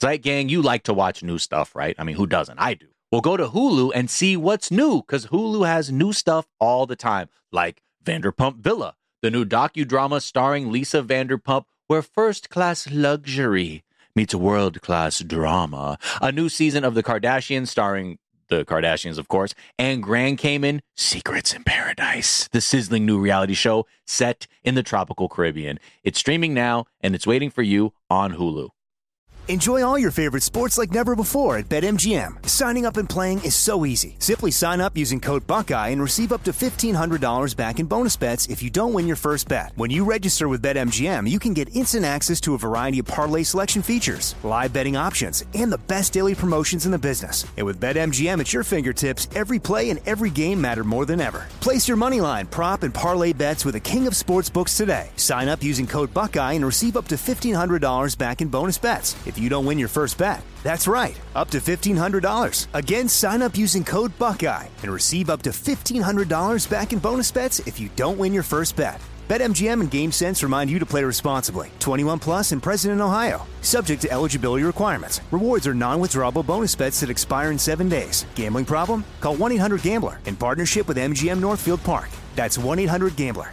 Zeit Gang, you like to watch new stuff, right? I mean, who doesn't? I do. Well, go to Hulu and see what's new, because Hulu has new stuff all the time, like Vanderpump Villa, the new docudrama starring Lisa Vanderpump, where first-class luxury meets world-class drama. A new season of The Kardashians starring the Kardashians, of course, and Grand Cayman, Secrets in Paradise, the sizzling new reality show set in the tropical Caribbean. It's streaming now, and it's waiting for you on Hulu. Enjoy all your favorite sports like never before at BetMGM. Signing up and playing is so easy. Simply sign up using code Buckeye and receive up to $1,500 back in bonus bets if you don't win your first bet. When you register with BetMGM, you can get instant access to a variety of parlay selection features, live betting options, and the best daily promotions in the business. And with BetMGM at your fingertips, every play and every game matter more than ever. Place your moneyline, prop, and parlay bets with the king of sportsbooks today. Sign up using code Buckeye and receive up to $1,500 back in bonus bets if you don't win your first bet. That's right, up to $1,500. Again, sign up using code Buckeye and receive up to $1,500 back in bonus bets if you don't win your first bet. BetMGM and GameSense remind you to play responsibly. 21 plus and present in Ohio. Subject to eligibility requirements. Rewards are non-withdrawable bonus bets that expire in 7 days. Gambling problem? Call 1-800-GAMBLER in partnership with MGM Northfield Park. That's 1-800-GAMBLER.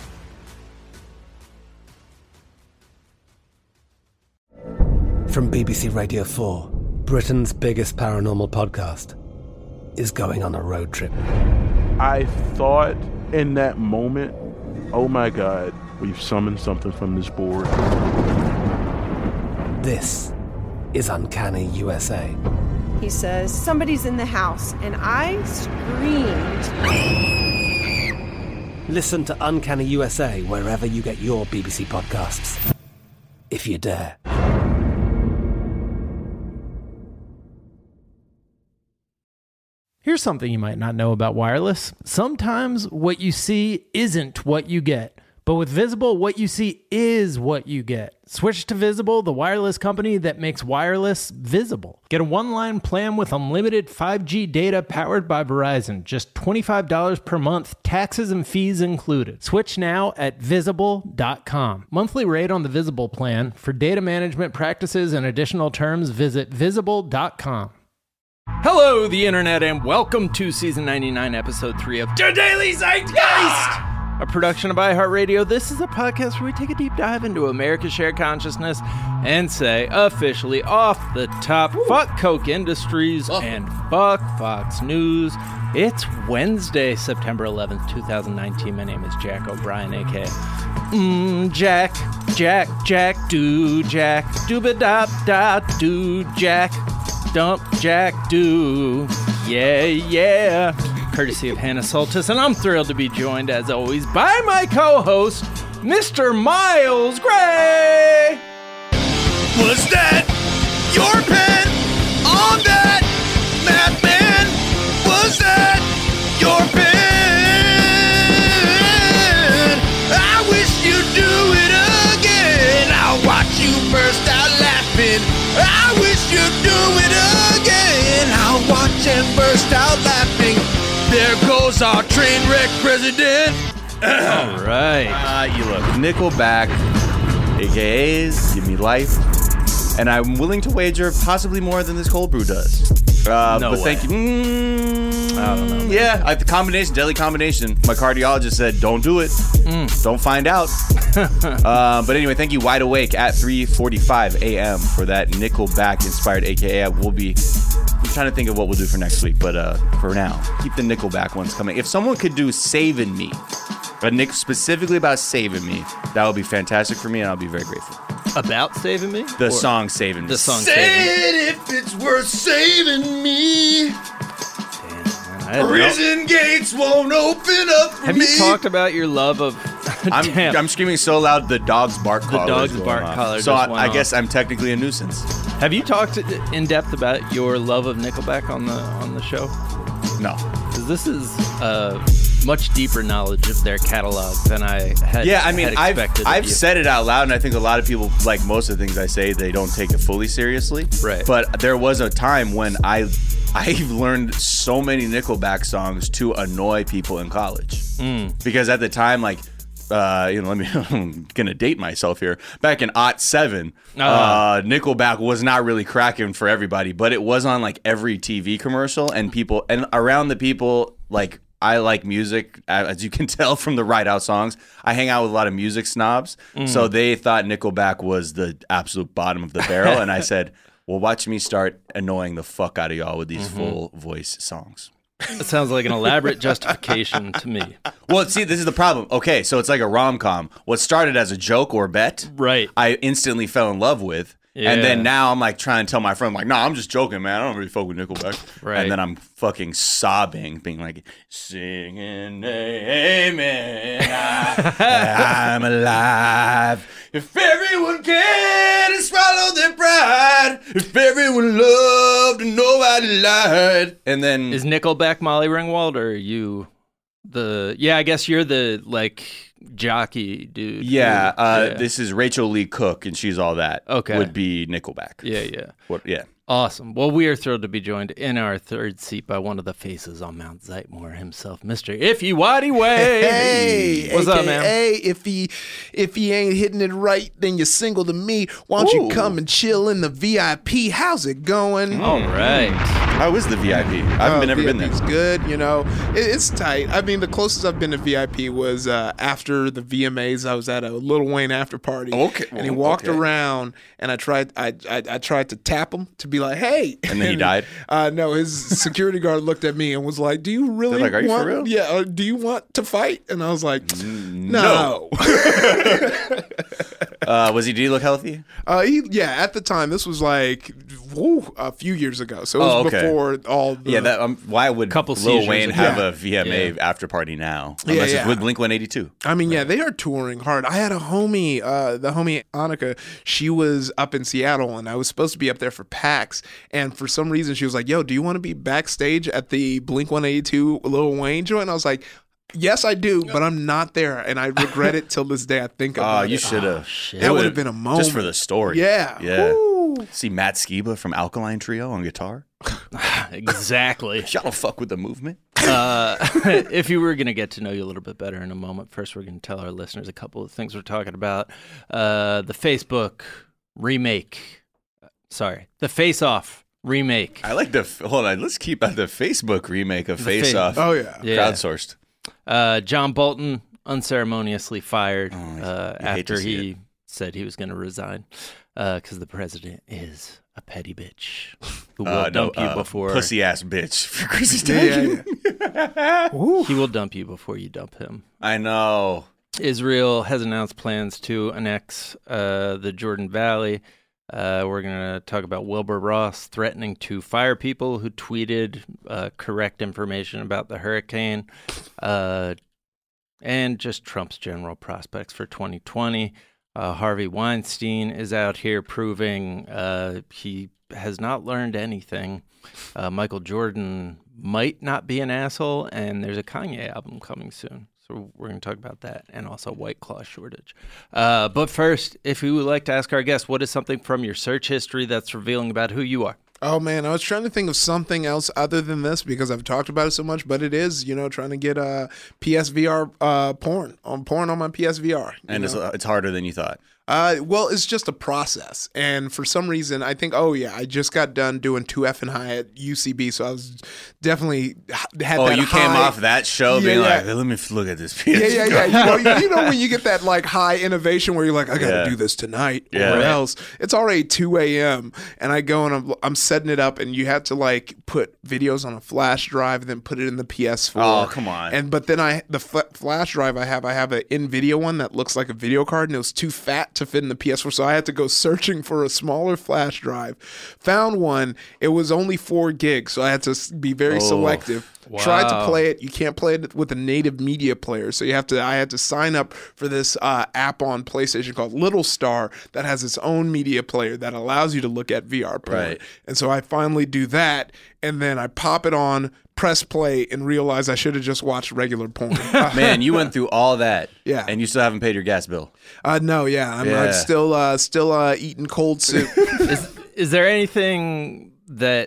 From BBC Radio 4, Britain's biggest paranormal podcast is going on a road trip. I thought in that moment, oh my God, we've summoned something from this board. This is Uncanny USA. He says, somebody's in the house, and I screamed. Listen to Uncanny USA wherever you get your BBC podcasts, if you dare. Here's something you might not know about wireless. Sometimes what you see isn't what you get. But with Visible, what you see is what you get. Switch to Visible, the wireless company that makes wireless visible. Get a one-line plan with unlimited 5G data powered by Verizon. Just $25 per month, taxes and fees included. Switch now at Visible.com. Monthly rate on the Visible plan. For data management practices and additional terms, visit Visible.com. Hello, the internet, and welcome to Season 99, Episode 3 of The Daily Zeitgeist, a production of iHeartRadio. This is a podcast where we take a deep dive into America's shared consciousness and say, officially off the top, fuck Coke Industries and fuck Fox News. It's Wednesday, September 11th, 2019. My name is Jack O'Brien, a.k.a. Jack, do Jack, dooba-dop-dop, do Jack. Dump Jack do. Yeah. Courtesy of Hannah Soltis, and I'm thrilled to be joined, as always, by my co-host, Mr. Miles Gray. Was that your pen on that madman? Was that your pen? I wish you'd do it again. I'll watch you burst out laughing. I wish you'd do it again. I'll watch and burst out laughing. There goes our train wreck president. All right. You look, Nickelback, AKAs, Give Me Life, and I'm willing to wager possibly more than this cold brew does. No way. Thank you. I don't know, man. Yeah, the combination, deadly combination. My cardiologist said, don't do it. Don't find out. But anyway, thank you, Wide Awake, at 3:45 a.m. for that Nickelback-inspired AKA. I'm trying to think of what we'll do for next week, but for now, keep the Nickelback ones coming. If someone could do Saving Me, specifically about saving me, that would be fantastic for me, and I'll be very grateful. About saving me? The song Saving Me. The song Say Saving Me. it if it's worth saving me. Damn, Prison gates won't open up for Have me. you talked about your love of... Damn. I'm screaming so loud the dog's bark collar. dog's is going bark off. collar So just went I off. guess I'm technically a nuisance. Have you talked in depth about your love of Nickelback on the show? No. 'Cause this is much deeper knowledge of their catalog than I had. Yeah, I mean, had expected. I've said it out loud, and I think a lot of people, like most of the things I say, they don't take it fully seriously. Right. But there was a time when I've learned so many Nickelback songs to annoy people in college. Because at the time, like, I'm gonna date myself here. Back in '07, Nickelback was not really cracking for everybody, but it was on like every TV commercial, and around the people like. I like music, as you can tell from the Ride Out songs. I hang out with a lot of music snobs, so they thought Nickelback was the absolute bottom of the barrel, and I said, well, watch me start annoying the fuck out of y'all with these full voice songs. That sounds like an elaborate justification to me. Well, see, this is the problem. Okay, so it's like a rom-com. What started as a joke or bet, right? I instantly fell in love with. Yeah. And then now I'm like trying to tell my friend, like, no, I'm just joking, man. I don't really fuck with Nickelback. Right. And then I'm fucking sobbing, being like, singing, amen, I'm alive. If everyone can and swallow their pride, if everyone loved and nobody lied. And then is Nickelback Molly Ringwald, or are you I guess you're the like jockey dude. Yeah, this is Rachel Lee Cook, and she's all that. Okay, would be Nickelback. Yeah. Awesome. Well, we are thrilled to be joined in our third seat by one of the faces on Mount Zeitmore himself, Mr. Iffy Waddy Way. Hey, what's up, man? Hey, if he ain't hitting it right, then you're single to me. Why don't you come and chill in the VIP? How's it going? All right. How is the VIP? I haven't never been there. It's good, you know. It's tight. I mean, the closest I've been to VIP was after the VMAs. I was at a Lil Wayne after party. Okay. And he walked around, and I tried to tap him to be like, hey. And then he died? No, his security guard looked at me and was like, do you really like, are you want, for real? Yeah, do you want to fight? And I was like, no. Did he look healthy? At the time, this was like a few years ago. So it was before all the... Yeah, why would Lil Wayne have a VMA after party now? Unless it's with Blink-182. I mean, they are touring hard. I had a homie, the homie Annika, she was up in Seattle, and I was supposed to be up there for PAX, and for some reason, she was like, yo, do you want to be backstage at the Blink-182 Lil Wayne joint? And I was like, yes, I do, but I'm not there, and I regret it till this day. I think about it. You should have. That would have been a moment. Just for the story. Yeah. Woo. See Matt Skiba from Alkaline Trio on guitar. Exactly. Y'all don't fuck with the movement. If you were going to get to know you a little bit better in a moment, first we're going to tell our listeners a couple of things we're talking about. The Facebook remake. The Face Off remake. I like hold on, let's keep out the Facebook remake of Face Off. Oh, yeah. Crowdsourced. John Bolton unceremoniously fired after he said he was going to resign because the president is a petty bitch who will dump you before... Pussy-ass bitch for Chrissy's Tag. He will dump you before you dump him. I know. Israel has announced plans to annex the Jordan Valley. We're going to talk about Wilbur Ross threatening to fire people who tweeted correct information about the hurricane, and just Trump's general prospects for 2020. Harvey Weinstein is out here proving he has not learned anything. Michael Jordan might not be an asshole, and there's a Kanye album coming soon. So we're going to talk about that, and also White Claw shortage. But first, if you would like to ask our guest, what is something from your search history that's revealing about who you are? Oh, man, I was trying to think of something else other than this because I've talked about it so much, but it is, trying to get PSVR porn on my PSVR. And it's harder than you thought. Well, it's just a process. And for some reason, I think, I just got done doing 2F and high at UCB, so I was definitely had that you high. Came off that show being like, let me look at this PS. Yeah. You know when you get that like high innovation where you're like, I got to do this tonight or else. It's already 2 a.m. and I go and I'm setting it up, and you have to like put videos on a flash drive and then put it in the PS4. Oh, come on. But then the flash drive I have an NVIDIA one that looks like a video card, and it was too fat to fit in the PS4, so I had to go searching for a smaller flash drive. Found one. It was only 4 gigs, so I had to be very selective. Wow. Tried to play it. You can't play it with a native media player, so I had to sign up for this app on PlayStation called Little Star that has its own media player that allows you to look at VR porn. Right. And so I finally do that, and then I pop it on, press play, and realize I should have just watched regular porn. Man, you went through all that. Yeah. And you still haven't paid your gas bill. No, I'm still eating cold soup. Is there anything that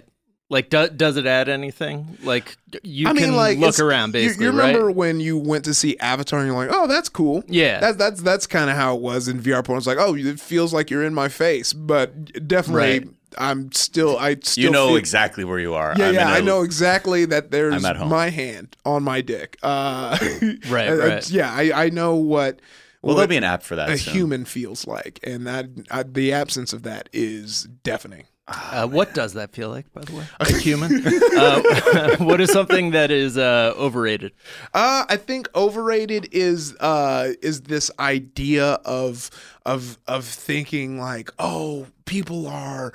Like, does it add anything? Like, you can like, look around, basically, you remember right? when you went to see Avatar and you're like, oh, that's cool. Yeah. That's kind of how it was in VR porn. It's like, oh, it feels like you're in my face. But definitely, Right. I still You know feel, exactly where you are. Yeah, I know exactly that there's I'm at home. my hand on my dick. Right. Yeah, I know what. Well, what there'll be an app for that a soon. human feels like, and that the absence of that is deafening. What does that feel like, by the way? A human? What is something that is overrated? I think overrated is this idea of thinking like, oh, people are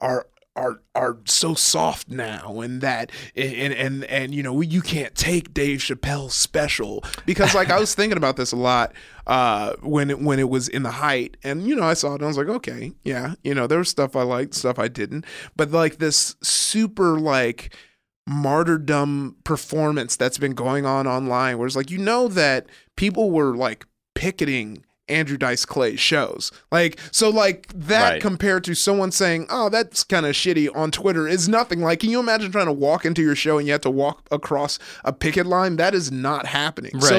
so soft now, and that and you know, you can't take Dave Chappelle's special, because like I was thinking about this a lot when it was in the height, and you know, I saw it and I was like, okay, yeah, you know, there was stuff I liked, stuff I didn't, but like this super like martyrdom performance that's been going on online, where it's like, you know, that people were like picketing Andrew Dice Clay's shows. Like, so like that Right. compared to someone saying, oh, that's kind of shitty on Twitter is nothing. Like, can you imagine trying to walk into your show and you have to walk across a picket line? That is not happening. So Right.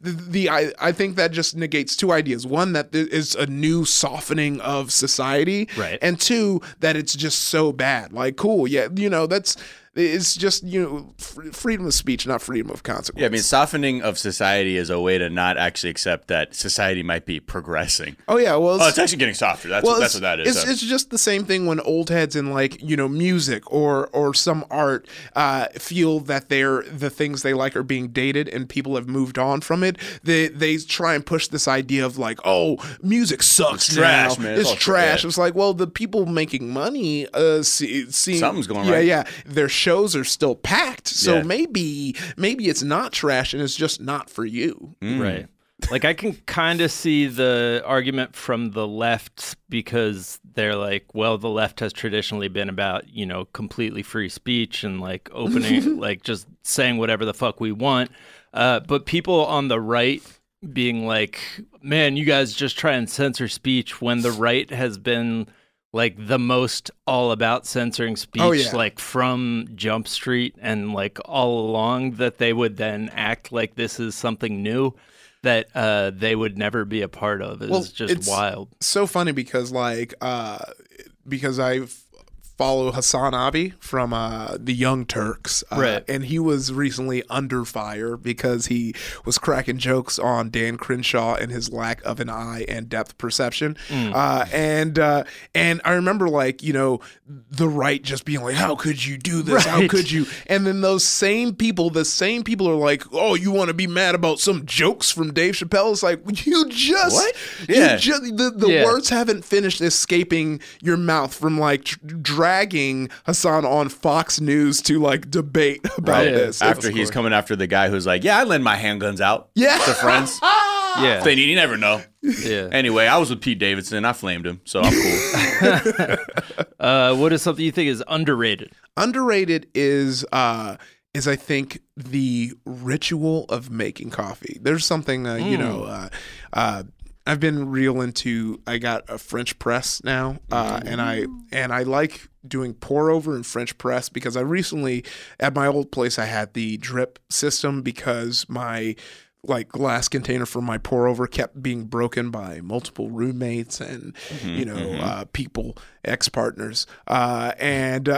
like I think that just negates two ideas. One, that there is a new softening of society. Right. And two, that it's just so bad. Like, cool. Yeah. You know, it's just, you know, freedom of speech, not freedom of consequence. Yeah, I mean, softening of society is a way to not actually accept that society might be progressing. Oh yeah, well, It's actually getting softer. That's what that is. It's just the same thing when old heads in like, you know, music or some art feel that the things they like are being dated and people have moved on from it. They try and push this idea of like, oh, music sucks It's trash, now. man. It's It's all trash. yeah. It's like, well, the people making money seeing Something's going yeah, right. Yeah, their shows are still packed. So Yeah. maybe it's not trash and it's just not for you. Right. Like, I can kind of see the argument from the left, because they're like, well, the left has traditionally been about, you know, completely free speech and like opening, like just saying whatever the fuck we want. But people on the right being like, man, you guys just try and censor speech, when the right has been like the most all about censoring speech, Oh, yeah. like from Jump Street and like all along, that they would then act like this is something new that they would never be a part of is just it's wild. So funny because like because I follow Hassan Abi from the Young Turks, Right. and he was recently under fire because he was cracking jokes on Dan Crenshaw and his lack of an eye and depth perception. And I remember, like, you know, the right just being like, how could you do this? How Right. could you? And then the same people are like, oh, you want to be mad about some jokes from Dave Chappelle? It's like, you just What? you Yeah. just the Yeah. words haven't finished escaping your mouth from like dragging Hassan on Fox News to like debate about Right. this. After he's coming after the guy who's like, yeah, I lend my handguns out Yeah. to friends. Yeah. They need, you never know. Yeah. Anyway, I was with Pete Davidson. I flamed him, so I'm cool. What is something you think is underrated? Underrated is I think the ritual of making coffee. There's something you know, I've been real into. I got a French press now, and I like doing pour over and French press, because I recently, at my old place, I had the drip system because my like glass container for my pour over kept being broken by multiple roommates and you know people, ex-partners, and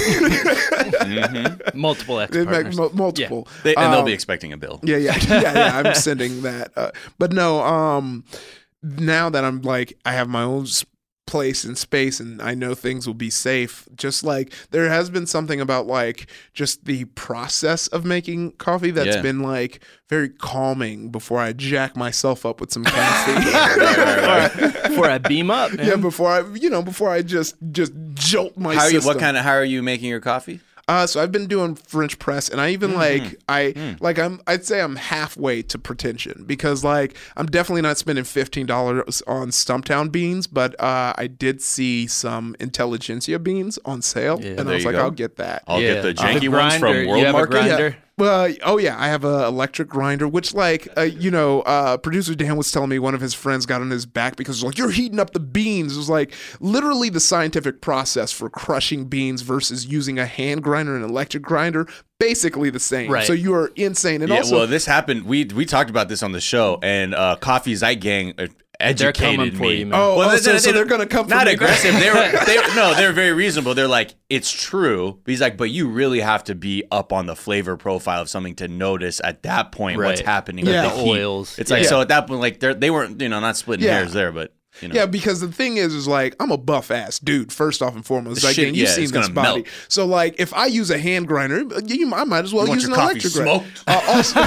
Multiple ex-partners. multiple. They'll be expecting a bill. Yeah. I'm sending that. But no, now that I'm like, I have my own place and space and I know things will be safe, just like there has been something about like just the process of making coffee that's Yeah. been like very calming before I jack myself up with some caffeine. Before I beam up, man. Yeah, before I just jolt my How system. how are you making your coffee? So I've been doing French press, and I even I'd say I'm halfway to pretension, because like I'm definitely not spending $15 on Stumptown beans, but I did see some Intelligentsia beans on sale, Yeah, and I there was you like, go. I'll get that. I'll get the janky The ones grinder, from World you have a Market. grinder? Oh yeah, I have an electric grinder, which producer Dan was telling me one of his friends got on his back because it was like, you're heating up the beans. It was like literally the scientific process for crushing beans versus using a hand grinder and an electric grinder, basically the same. Right. So you are insane. And Yeah, also, well, this happened. We talked about this on the show, and Coffee Zeitgang educated coming for me. you, man. so they're going to come for not me. aggressive. They're very reasonable. They're like, it's true. But he's like, but you really have to be up on the flavor profile of something to notice at that point what's Right. happening Yeah. with the The heat. oils. It's like, Yeah. so at that point, like they weren't, not splitting Yeah. hairs there, but Yeah, because the thing is like I'm a buff ass dude. First off and foremost, The like shit, and you've yeah, seen it's this gonna body. melt. So like, if I use a hand grinder, I might as well You want use your an coffee electric grinder. smoked? Also,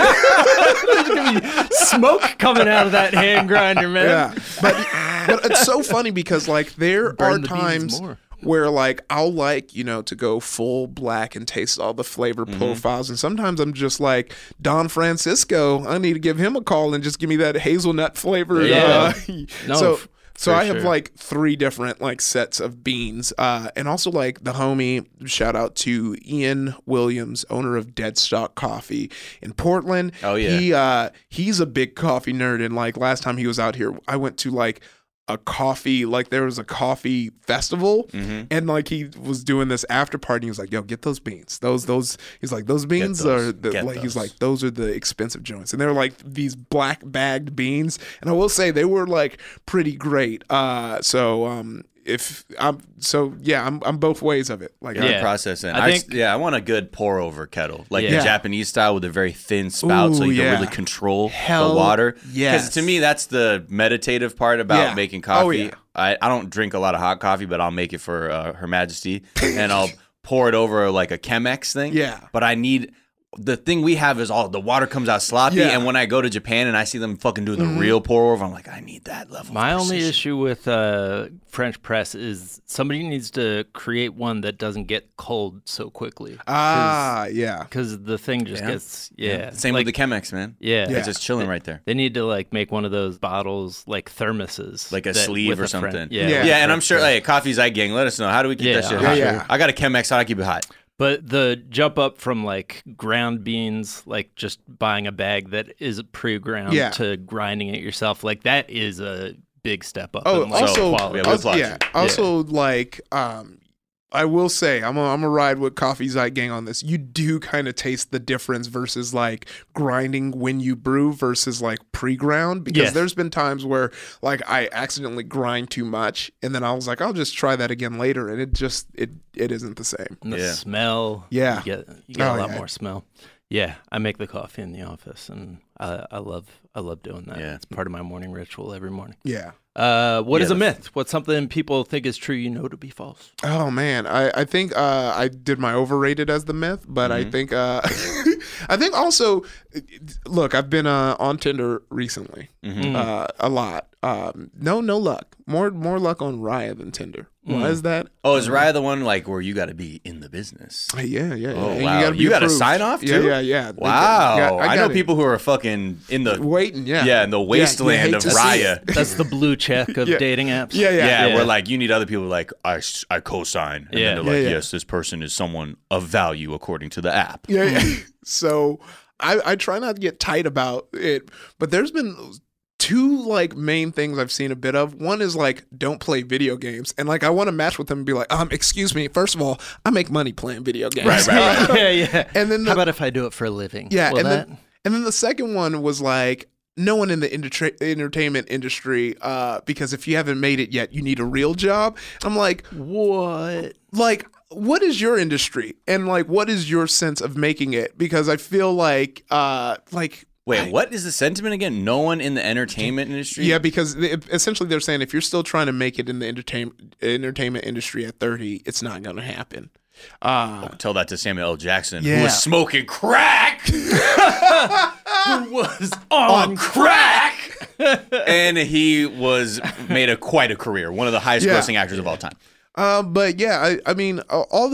Smoke coming out of that hand grinder, man. yeah, but it's so funny because like there Burn are the beans times more. where like I'll like to go full black and taste all the flavor profiles, and sometimes I'm just like Don Francisco. I need to give him a call and just give me that hazelnut flavored. Yeah. No, So for I have sure. like 3 different like sets of beans, and also like the homie. Shout out to Ian Williams, owner of Deadstock Coffee in Portland. Oh, yeah. He's a big coffee nerd, and like last time he was out here, I went to like a coffee, like there was a coffee festival, and like he was doing this after party. He was like, "Yo, get those beans. Those." He's like, "Those beans those. are the, Get like." He's those. like, "Those are the expensive joints," and they're like these black bagged beans. And I will say they were like pretty great. I'm both ways of it. Like, Good Yeah. process. And I think- I want a good pour over kettle, like Yeah. the Japanese style with a very thin spout, so Ooh, you can yeah. really control Hell the water. yes. Because to me, that's the meditative part about Yeah. making coffee. Oh, yeah. I don't drink a lot of hot coffee, but I'll make it for Her Majesty, and I'll pour it over like a Chemex thing. Yeah. But I need. The thing we have is all the water comes out sloppy, Yeah. and when I go to Japan and I see them fucking doing the real pour over, I'm like, I need that level. My of only precision. issue with French press is somebody needs to create one that doesn't get cold so quickly. yeah. Because the thing just gets, Same like, with the Chemex, man. Yeah. It's just chilling right there. They need to like make one of those bottles like thermoses. Like a that- sleeve with or a French- something. Yeah. Yeah. with Yeah, and I'm French sure, press. hey, Coffee Zeitgang, let us know. How do we keep that Yeah, shit I'm hot? sure. I got a Chemex, how do I keep it hot? But the jump up from like ground beans, like just buying a bag that is pre-ground Yeah. to grinding it yourself, like that is a big step up. Oh, in, like, also, quality. Yeah, we applaud you. also, like, I will say, I'm a ride with Coffee Zeitgang on this. You do kind of taste the difference versus like grinding when you brew versus like pre-ground, because Yes. there's been times where like I accidentally grind too much, and then I was like, I'll just try that again later, and it just it isn't the same. And the Yeah. smell. Yeah. You get Oh, a lot yeah. more smell. Yeah, I make the coffee in the office, and I love doing that. Yeah. It's part of my morning ritual every morning. Yeah. What Yeah, is a myth? What's something people think is true you know to be false? Oh man, I think I did my overrated as the myth, but I think I think also, look, I've been on Tinder recently, a lot. No luck. More luck on Raya than Tinder. Why is that? Oh, is Raya the one like where you got to be in the business? Yeah. Oh, And wow. gotta be You got to approved. sign off Yeah, too? yeah. Wow. I know got it. people who are fucking in the waiting. Yeah, in the wasteland hate of to see Raya. it. That's the blue check of Yeah. dating apps. Yeah. Yeah, where like you need other people like I co-sign, and Yeah. then they're like, Yeah. yes, this person is someone of value according to the app. Yeah. So I try not to get tight about it, but there's been 2 like main things I've seen a bit of. One is like, don't play video games, and like I want to match with them and be like, excuse me, first of all, I make money playing video games. Right. yeah. And then How about if I do it for a living? yeah, Will and that? then the second one was like, no one in the entertainment industry, because if you haven't made it yet, you need a real job. I'm like, What? what is your industry, and like what is your sense of making it? Because I feel like Wait, what is the sentiment again? No one in the entertainment industry? yeah, because essentially they're saying if you're still trying to make it in the entertainment industry at 30, it's not going to happen. Tell that to Samuel L. Jackson, who Yeah. was smoking crack. Who was on crack. And he was made quite a career. One of the highest Yeah. grossing actors of all time. But yeah, I mean, all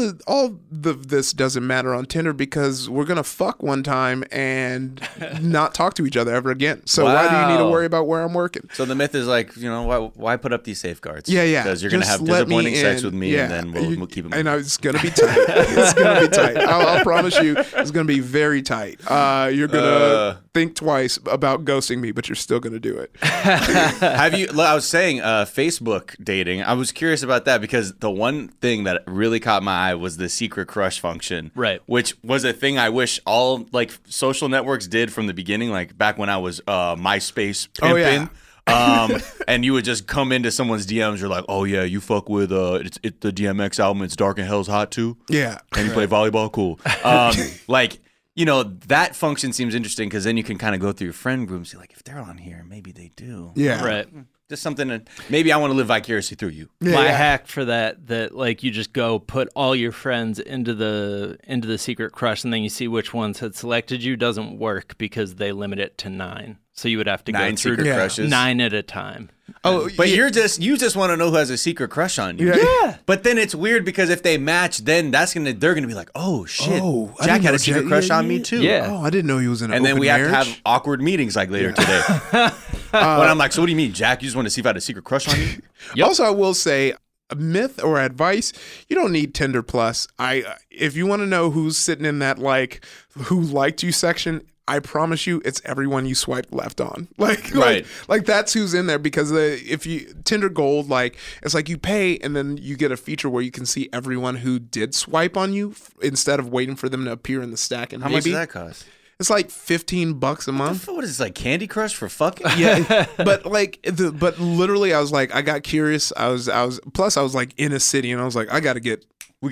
this doesn't matter on Tinder because we're gonna fuck one time and not talk to each other ever again. So why do you need to worry about where I'm working? So the myth is like, why put up these safeguards? Yeah. Because you're gonna have disappointing sex with me, and then we'll keep it moving. And it's gonna be tight. It's gonna be tight. I'll promise you, it's gonna be very tight. You're gonna think twice about ghosting me, but you're still gonna do it. Have you? I was saying Facebook dating. I was curious about that because the one thing that really caught my eye was the secret crush function, right? Which was a thing I wish all like social networks did from the beginning, like back when I was MySpace pimping. And you would just come into someone's DMs. You're like, oh yeah, you fuck with the DMX album. It's Dark and Hell's Hot too. Yeah, and you play volleyball. Cool. Like. That function seems interesting because then you can kind of go through your friend group and see, like, if they're on here, maybe they do. Yeah. Right. Just something maybe I want to live vicariously through you. My hack for that like you just go put all your friends into the secret crush and then you see which ones had selected you doesn't work because they limit it to 9. So you would have to go through secret crushes. 9 at a time. Oh, but you just want to know who has a secret crush on you. Yeah. But then it's weird because if they match, then they're gonna be like, oh shit, Jack had a secret crush on me too. Yeah. Oh, I didn't know he was in an and then open we marriage. have to have awkward meetings like later today. When I'm like, so what do you mean, Jack? You just want to see if I had a secret crush on you? Yep. Also, I will say, a myth or advice, you don't need Tinder Plus. If you want to know who's sitting in that like who liked you section, I promise you, it's everyone you swiped left on. Like that's who's in there because if you Tinder Gold, like it's like you pay and then you get a feature where you can see everyone who did swipe on you instead of waiting for them to appear in the stack. And how much does that cost? It's like $15 a month. What is this, like Candy Crush for fucking? Yeah, but literally, I was like, I got curious. I was like in a city, and I was like, we got to get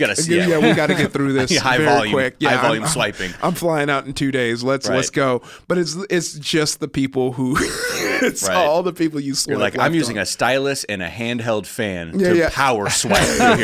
through this high very volume, quick. Yeah, high volume swiping. I'm flying out in 2 days. Let's go. But it's just the people who all the people you swipe. You're like, I'm using a stylus and a handheld fan Yeah, to power swipe through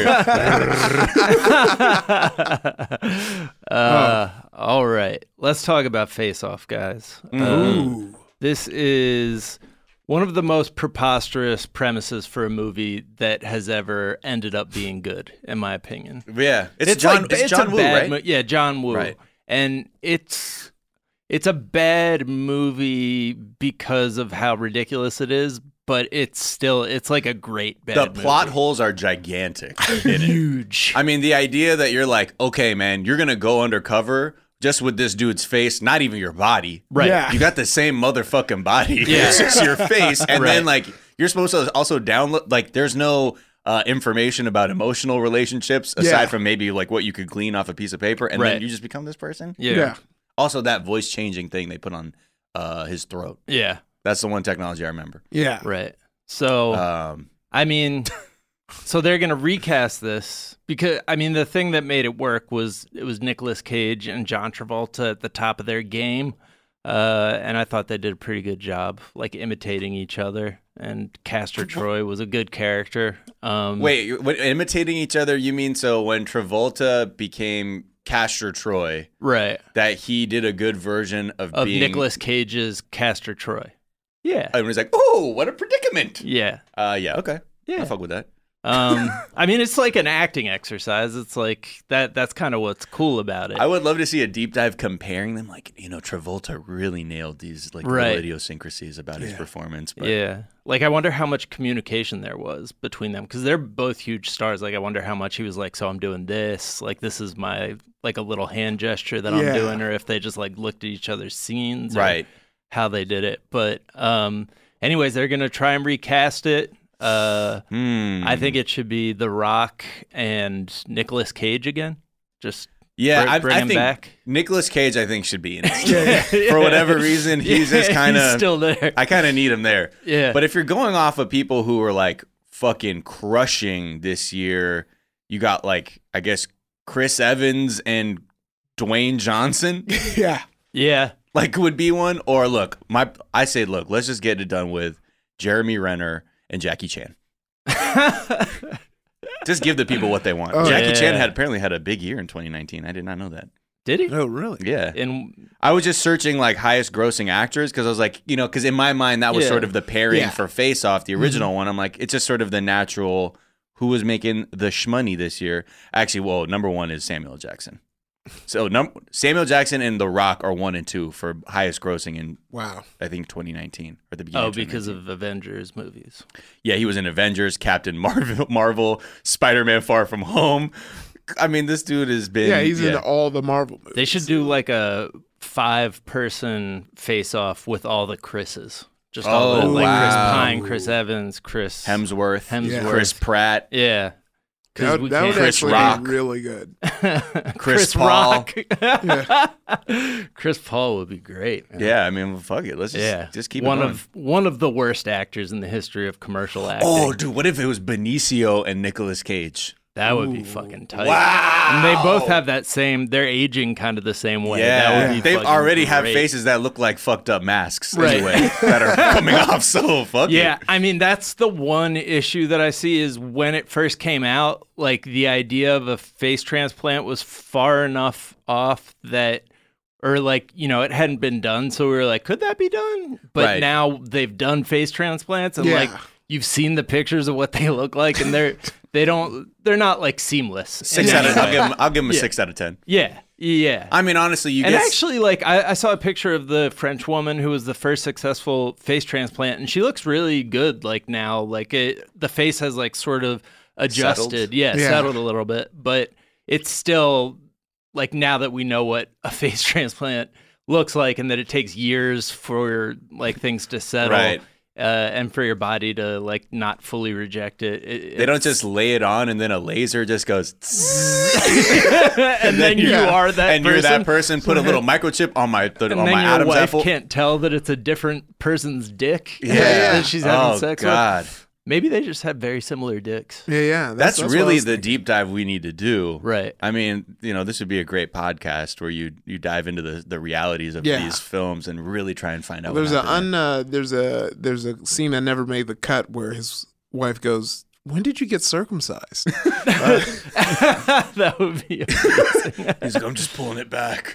here. All right, let's talk about Face Off, guys. This is one of the most preposterous premises for a movie that has ever ended up being good, in my opinion. Yeah, it's John Woo, right? Yeah, John Woo. Right. And it's a bad movie because of how ridiculous it is, but it's like a great bad movie. The plot holes are gigantic. Huge. I mean, the idea that you're like, okay, man, you're going to go undercover just with this dude's face, not even your body. Right. Yeah. You got the same motherfucking body. Yeah. It's just your face. And then, like, you're supposed to also download, like, there's no information about emotional relationships aside from maybe, like, what you could glean off a piece of paper. And then you just become this person. Yeah. Also, that voice changing thing they put on his throat. Yeah. That's the one technology I remember. Yeah. Right. So, I mean, so they're going to recast this because, I mean, the thing that made it work was it was Nicolas Cage and John Travolta at the top of their game. And I thought they did a pretty good job, like imitating each other. And Castor Troy was a good character. Wait, imitating each other, you mean so when Travolta became Castor Troy, right? That he did a good version of being Nicolas Cage's Castor Troy. Yeah. And he's like, oh, what a predicament. Yeah. Yeah, okay. Yeah. I'll fuck with that. I mean, it's like an acting exercise. It's like that's kind of what's cool about it. I would love to see a deep dive comparing them. Like, Travolta really nailed these little idiosyncrasies about his performance. But. Yeah. Like, I wonder how much communication there was between them because they're both huge stars. Like, I wonder how much he was like, so I'm doing this. Like, this is my, like, a little hand gesture that I'm doing. Or if they just, like, looked at each other's scenes. Or how they did it. But anyways, they're going to try and recast it. I think it should be The Rock and Nicolas Cage again. Just bring him back. Nicolas Cage, I think, should be in it. For whatever reason, he's just kind of still there. I kind of need him there. Yeah. But if you're going off of people who are like fucking crushing this year, you got like I guess Chris Evans and Dwayne Johnson. Yeah. Like would be one. Or I say let's just get it done with Jeremy Renner and Jackie Chan. Just give the people what they want. Jackie Chan apparently had a big year in 2019. I did not know that. Did he? Oh, really? Yeah. I was just searching like highest grossing actors because I was like, because in my mind that was sort of the pairing for Face Off, the original one. I'm like, it's just sort of the natural who was making the shmoney this year. Actually, well, number one is Samuel Jackson. So Samuel Jackson and The Rock are 1 and 2 for highest grossing in I think 2019 or the beginning. Oh, because of Avengers movies. Yeah, he was in Avengers, Captain Marvel, Spider-Man: Far From Home. I mean, this dude has been. Yeah, he's in all the Marvel movies. They should do like a 5-person face-off with all the Chris's. Just all the, like Chris Pine, Chris Evans, Chris Hemsworth, Chris Pratt. Yeah. That would actually be really good. Chris Paul. Chris Paul would be great. Man. Yeah, I mean, fuck it. Let's just keep it going. One of the worst actors in the history of commercial acting. Oh, dude, what if it was Benicio and Nicolas Cage? That would be fucking tight. Wow. And they both have that same, they're aging kind of the same way. Yeah. That would be they already great. have faces that look like fucked up masks anyway that are coming off so fucking. Yeah, I mean, that's the one issue that I see is when it first came out, like the idea of a face transplant was far enough off that, or like, you know, it hadn't been done. So we were like, could that be done? But now they've done face transplants and like you've seen the pictures of what they look like and they're not like seamless. I'll give them a 6 out of 10. Yeah. Yeah. I mean, honestly, actually, like, I saw a picture of the French woman who was the first successful face transplant, and she looks really good, like, now. Like, the face has, like, sort of adjusted. Settled a little bit. But it's still, like, now that we know what a face transplant looks like and that it takes years for, like, things to settle. Right. And for your body to like not fully reject it. They don't just lay it on and then a laser just goes and then you are that and person. You're that person. Put a little microchip on my and on then my your Adam's wife apple. Can't tell that it's a different person's dick. That she's having sex God. with. Maybe they just have very similar dicks. Yeah. That's really the deep dive we need to do. Right. I mean, you know, this would be a great podcast where you dive into the realities of these films and really try and find out. There's there's a scene that never made the cut where his wife goes, "When did you get circumcised?" That would be amazing. He's like, "I'm just pulling it back."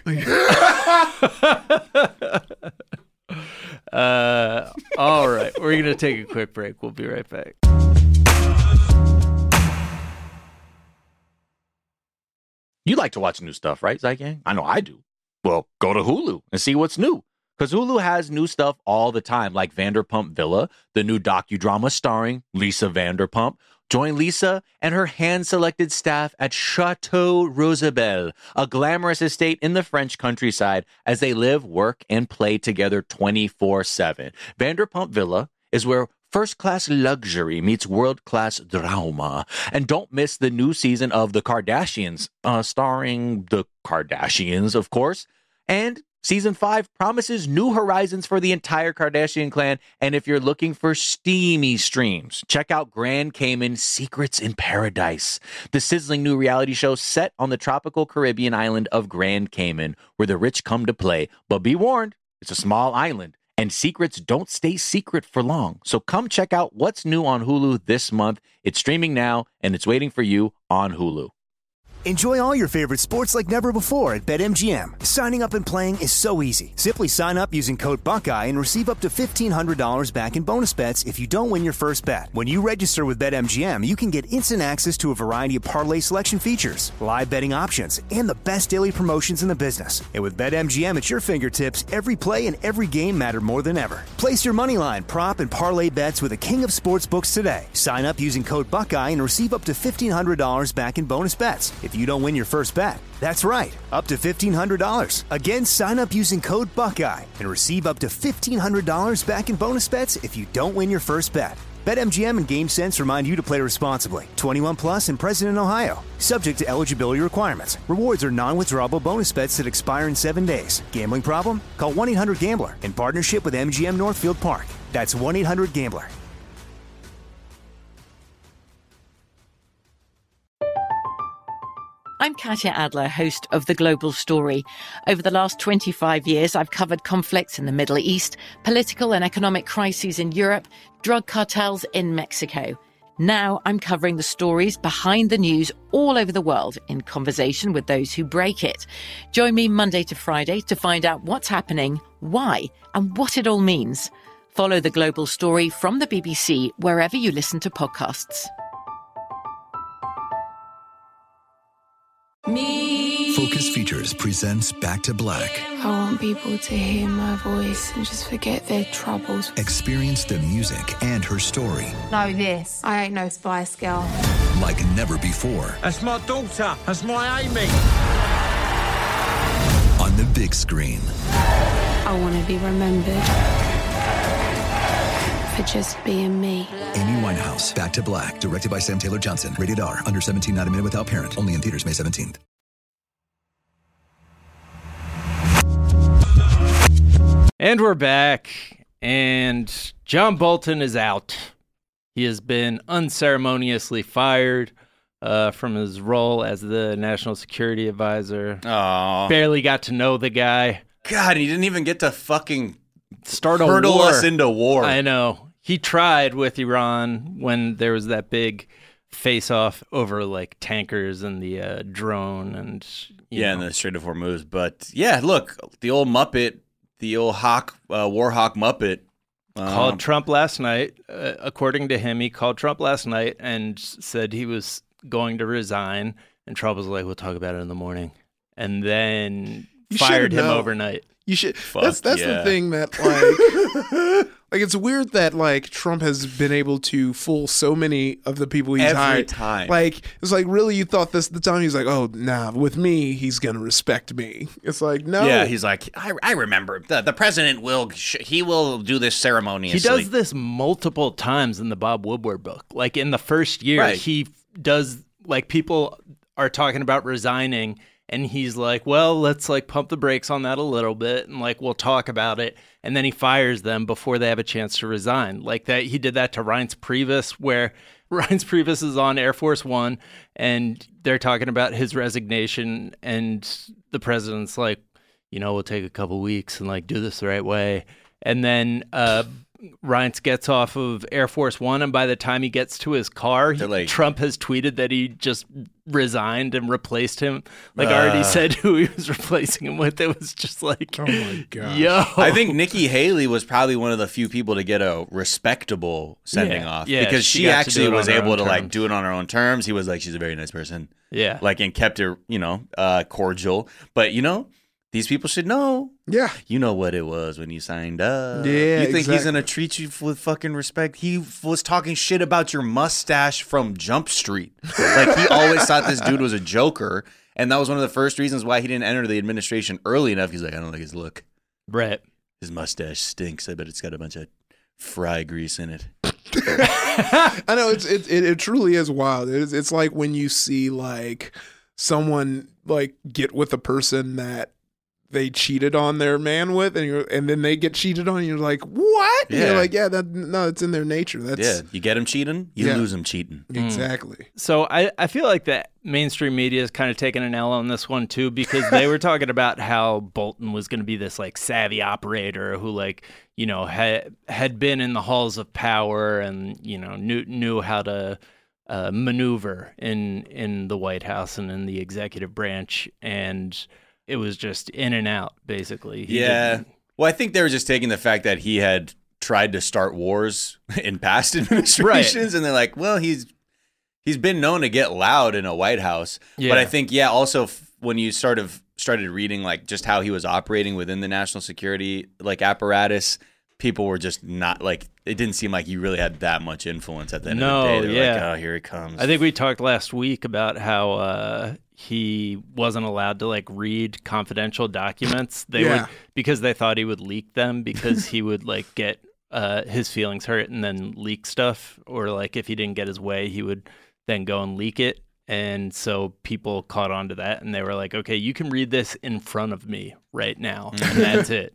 All right, we're gonna take a quick break. We'll be right back. You like to watch new stuff, right, Zygang? I know I do. Well, go to Hulu and see what's new. Because Hulu has new stuff all the time, like Vanderpump Villa, the new docudrama starring Lisa Vanderpump. Join Lisa and her hand-selected staff at Chateau Rosabelle, a glamorous estate in the French countryside, as they live, work, and play together 24/7. Vanderpump Villa is where first-class luxury meets world-class drama. And don't miss the new season of The Kardashians, starring the Kardashians, of course. And Season 5 promises new horizons for the entire Kardashian clan, and if you're looking for steamy streams, check out Grand Cayman Secrets in Paradise, the sizzling new reality show set on the tropical Caribbean island of Grand Cayman, where the rich come to play. But be warned, it's a small island, and secrets don't stay secret for long. So come check out what's new on Hulu this month. It's streaming now, and it's waiting for you on Hulu. Enjoy all your favorite sports like never before at BetMGM. Signing up and playing is so easy. Simply sign up using code Buckeye and receive up to $1,500 back in bonus bets if you don't win your first bet. When you register with BetMGM, you can get instant access to a variety of parlay selection features, live betting options, and the best daily promotions in the business. And with BetMGM at your fingertips, every play and every game matter more than ever. Place your moneyline, prop, and parlay bets with the king of sportsbooks today. Sign up using code Buckeye and receive up to $1,500 back in bonus bets if you don't win your first bet. That's right, up to $1,500. Again, sign up using code Buckeye and receive up to $1,500 back in bonus bets if you don't win your first bet. BetMGM and GameSense remind you to play responsibly. 21 plus and present in Ohio. Subject to eligibility requirements. Rewards are non-withdrawable bonus bets that expire in 7 days. Gambling problem? Call 1-800-GAMBLER in partnership with MGM Northfield Park. That's 1-800-GAMBLER. I'm Katya Adler, host of The Global Story. Over the last 25 years, I've covered conflicts in the Middle East, political and economic crises in Europe, drug cartels in Mexico. Now I'm covering the stories behind the news all over the world in conversation with those who break it. Join me Monday to Friday to find out what's happening, why, and what it all means. Follow The Global Story from the BBC wherever you listen to podcasts. Focus Features presents Back to Black. I want people to hear my voice and just forget their troubles. Experience the music and her story. Know this, I ain't no Spice Girl. Like never before. That's my daughter. That's my Amy. On the big screen. I want to be remembered for just being me. Amy Winehouse, Back to Black, directed by Sam Taylor Johnson. Rated R, under 17, not admitted without parent. Only in theaters May 17th. And we're back, and John Bolton is out. He has been unceremoniously fired from his role as the National Security Advisor. Aww. Barely got to know the guy. God, he didn't even get to fucking start a hurdle war. us into war. I know. He tried with Iran when there was that big face-off over like tankers and the drone and and the Strait of Hormuz. But yeah, look, the old Muppet. The old war hawk Muppet. Called Trump last night. According to him, he called Trump last night and said he was going to resign. And Trump was like, we'll talk about it in the morning. And then fired him overnight. You should. That's the thing that like it's weird that like Trump has been able to fool so many of the people he's hired. Every time. Like it's like really you thought this the time he's like, oh nah, with me he's gonna respect me. It's like no. Yeah, he's like I remember the president will he will do this ceremoniously. He does this multiple times in the Bob Woodward book. Like in the first year, he does like people are talking about resigning. And he's like, well, let's like pump the brakes on that a little bit and like we'll talk about it. And then he fires them before they have a chance to resign. Like that, he did that to Reince Priebus, where Reince Priebus is on Air Force One and they're talking about his resignation. And the president's like, we'll take a couple weeks and like do this the right way. And then Reince gets off of Air Force One, and by the time he gets to his car, Trump has tweeted that he just resigned and replaced him. Like, already said who he was replacing him with. It was just like, oh my God. Yo. I think Nikki Haley was probably one of the few people to get a respectable sending off. Yeah, because she actually was able to like do it on her own terms. He was like, she's a very nice person. Yeah. Like, and kept her, cordial. But, these people should know. Yeah. You know what it was when you signed up. Yeah, You think he's going to treat you with fucking respect? He was talking shit about your mustache from Jump Street. Like, he always thought this dude was a joker. And that was one of the first reasons why he didn't enter the administration early enough. He's like, I don't like his look. Right. His mustache stinks. I bet it's got a bunch of fry grease in it. I know. It truly is wild. It's like when you see, like, someone, like, get with a person that they cheated on their man with, and then they get cheated on, and you're like, what? Yeah. And you're like, it's in their nature. You get them cheating, you lose them cheating. Exactly. So I feel like that mainstream media is kind of taking an L on this one too, because they were talking about how Bolton was going to be this like savvy operator who like, had been in the halls of power and, knew how to maneuver in the White House and in the executive branch, and it was just in and out, basically. Well, I think they were just taking the fact that he had tried to start wars in past administrations, and they're like, well, he's been known to get loud in a White House. Yeah. But I think, also when you started reading like just how he was operating within the national security like apparatus, people were just not like, it didn't seem like he really had that much influence at the end of the day. They were like, oh, here he comes. I think we talked last week about how he wasn't allowed to like read confidential documents. They would, because they thought he would leak them, because he would like get his feelings hurt and then leak stuff, or like if he didn't get his way, he would then go and leak it. And so people caught on to that, and they were like, okay, you can read this in front of me right now, and that's it.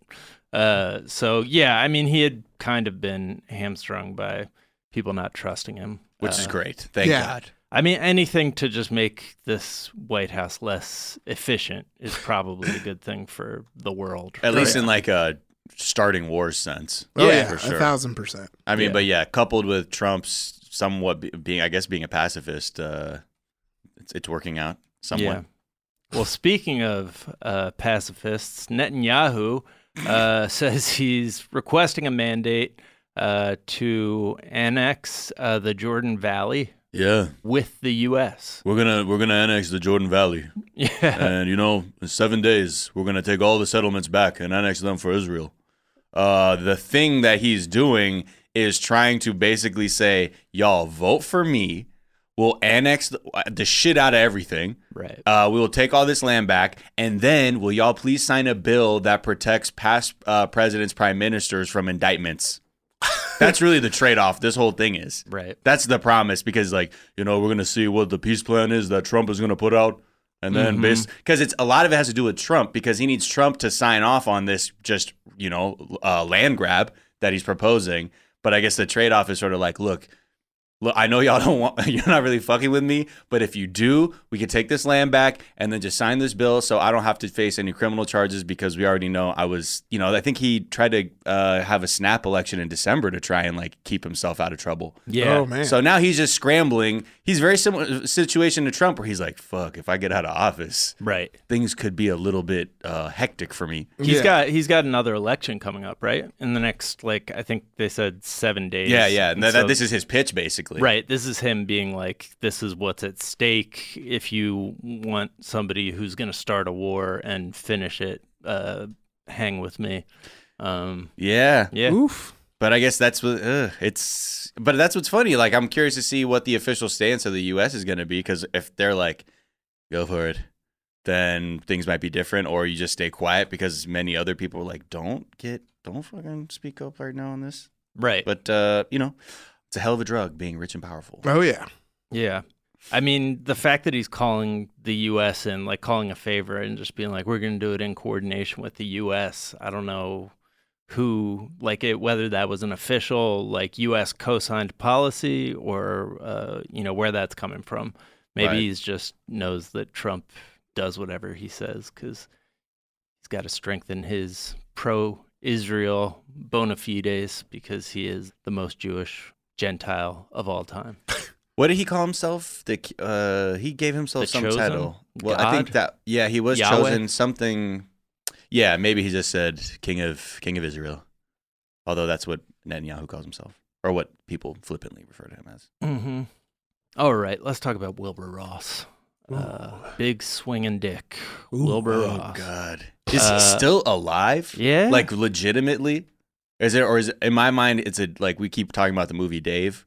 I mean, he had kind of been hamstrung by people not trusting him, which is great. Thank God. I mean, anything to just make this White House less efficient is probably a good thing for the world. At least in like a starting wars sense. Oh yeah, for sure. 1,000%. I mean, but coupled with Trump's somewhat being a pacifist, it's working out somewhat. Yeah. Well, speaking of pacifists, Netanyahu says he's requesting a mandate to annex the Jordan Valley Yeah. with the U.S. We're gonna annex the Jordan Valley. Yeah. And in 7 days, we're gonna take all the settlements back and annex them for Israel. The thing that he's doing is trying to basically say, y'all vote for me. We'll annex the shit out of everything. Right. We will take all this land back, and then will y'all please sign a bill that protects past presidents, prime ministers from indictments? That's really the trade-off this whole thing is. Right. That's the promise because, we're going to see what the peace plan is that Trump is going to put out. And then because a lot of it has to do with Trump because he needs Trump to sign off on this just, land grab that he's proposing. But I guess the trade-off is sort of like, look, I know y'all don't want, you're not really fucking with me, but if you do, we can take this land back and then just sign this bill so I don't have to face any criminal charges because we already know I was, I think he tried to have a snap election in December to try and keep himself out of trouble. Yeah. Oh, man. So now he's just scrambling. He's very similar situation to Trump where he's like, fuck, if I get out of office, Right. things could be a little bit hectic for me. He's got another election coming up, right? In the next, I think they said 7 days. Yeah. And This is his pitch, basically. Right. This is him being like, this is what's at stake if you want somebody who's going to start a war and finish it, hang with me. Yeah. Oof. But I guess that's what but that's what's funny. I'm curious to see what the official stance of the U.S. is going to be because if they're like, go for it, then things might be different, or you just stay quiet because many other people are like, don't fucking speak up right now on this. Right. But it's a hell of a drug being rich and powerful. Oh, yeah. Yeah. I mean, the fact that he's calling the U.S. and calling a favor and just being like, we're going to do it in coordination with the U.S. I don't know who, whether that was an official, U.S. co-signed policy or, where that's coming from. Maybe he's just knows that Trump does whatever he says because he's got to strengthen his pro-Israel bona fides because he is the most Jewish Gentile of all time. What did he call himself? He gave himself some chosen? title. Well, God? I think that he was Yahweh? chosen something. Yeah, maybe he just said King of Israel. Although that's what Netanyahu calls himself, or what people flippantly refer to him as. Mm-hmm. All right, let's talk about Wilbur Ross. Big swinging dick, Wilbur Ross. Oh God, is he still alive? Yeah, legitimately. Is it in my mind? It's we keep talking about the movie Dave,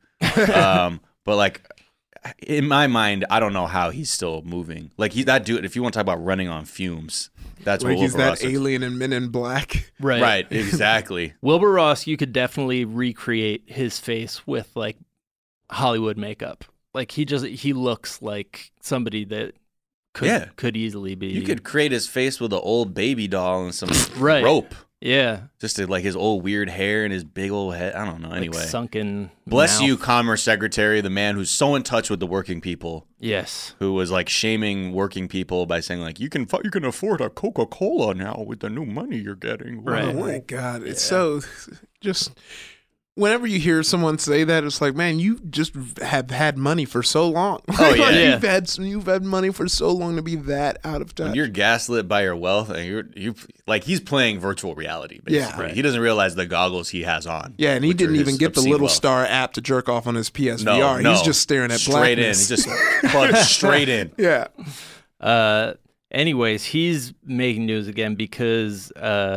but in my mind, I don't know how he's still moving. He's that dude. If you want to talk about running on fumes, that's what he's Wilbur Ross that is. alien in Men in Black. Right, exactly. Wilbur Ross, you could definitely recreate his face with Hollywood makeup. He looks like somebody that could easily be. You could create his face with an old baby doll and some right. rope. Yeah. Just his old weird hair and his big old head. I don't know. Anyway. Sunken Bless mouth. you, Commerce Secretary, the man who's so in touch with the working people. Yes. Who was shaming working people by saying you can afford a Coca-Cola now with the new money you're getting. Right. Oh my God. It's so just whenever you hear someone say that, it's man, you just have had money for so long. Oh yeah. You've had money for so long to be that out of touch. When you're gaslit by your wealth, and you he's playing virtual reality. Basically. Yeah, right. He doesn't realize the goggles he has on. Yeah, and he didn't even get the Little Star app to jerk off on his PSVR. No, he's just staring at straight blackness. in. He just plugged straight in. Yeah. Anyways, he's making news again because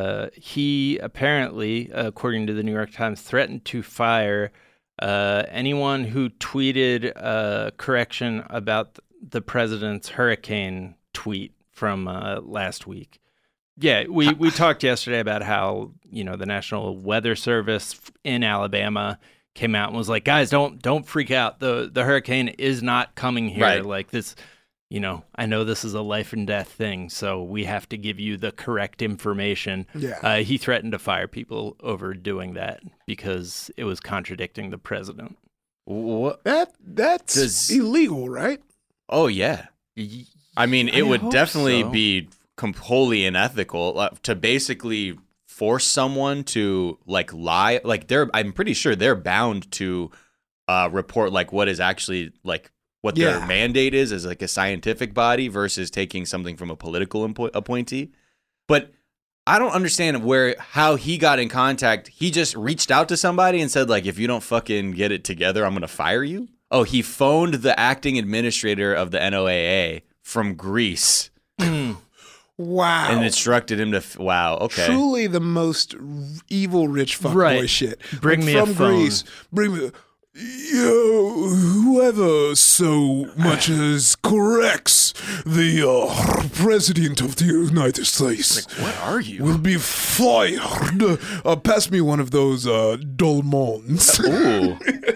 he apparently, according to the New York Times, threatened to fire anyone who tweeted a correction about the president's hurricane tweet from last week. Yeah, we talked yesterday about how the National Weather Service in Alabama came out and was like, guys, don't freak out. The hurricane is not coming here. Right. This. I know this is a life and death thing, so we have to give you the correct information. Yeah. He threatened to fire people over doing that because it was contradicting the president. What? That's illegal, right? Oh, yeah. I mean, it would definitely be wholly unethical to basically force someone to lie. I'm pretty sure they're bound to report what is actually what their mandate is as a scientific body versus taking something from a political appointee. But I don't understand how he got in contact. He just reached out to somebody and said, if you don't fucking get it together, I'm going to fire you. Oh, he phoned the acting administrator of the NOAA from Greece. Wow. And instructed him to. Wow. Okay. Truly the most evil rich fuckboy shit. Bring me a from phone. Greece. Bring me. Yo, whoever so much as corrects the president of the United States. What are you? Will be fired. Pass me one of those dolmans. Ooh.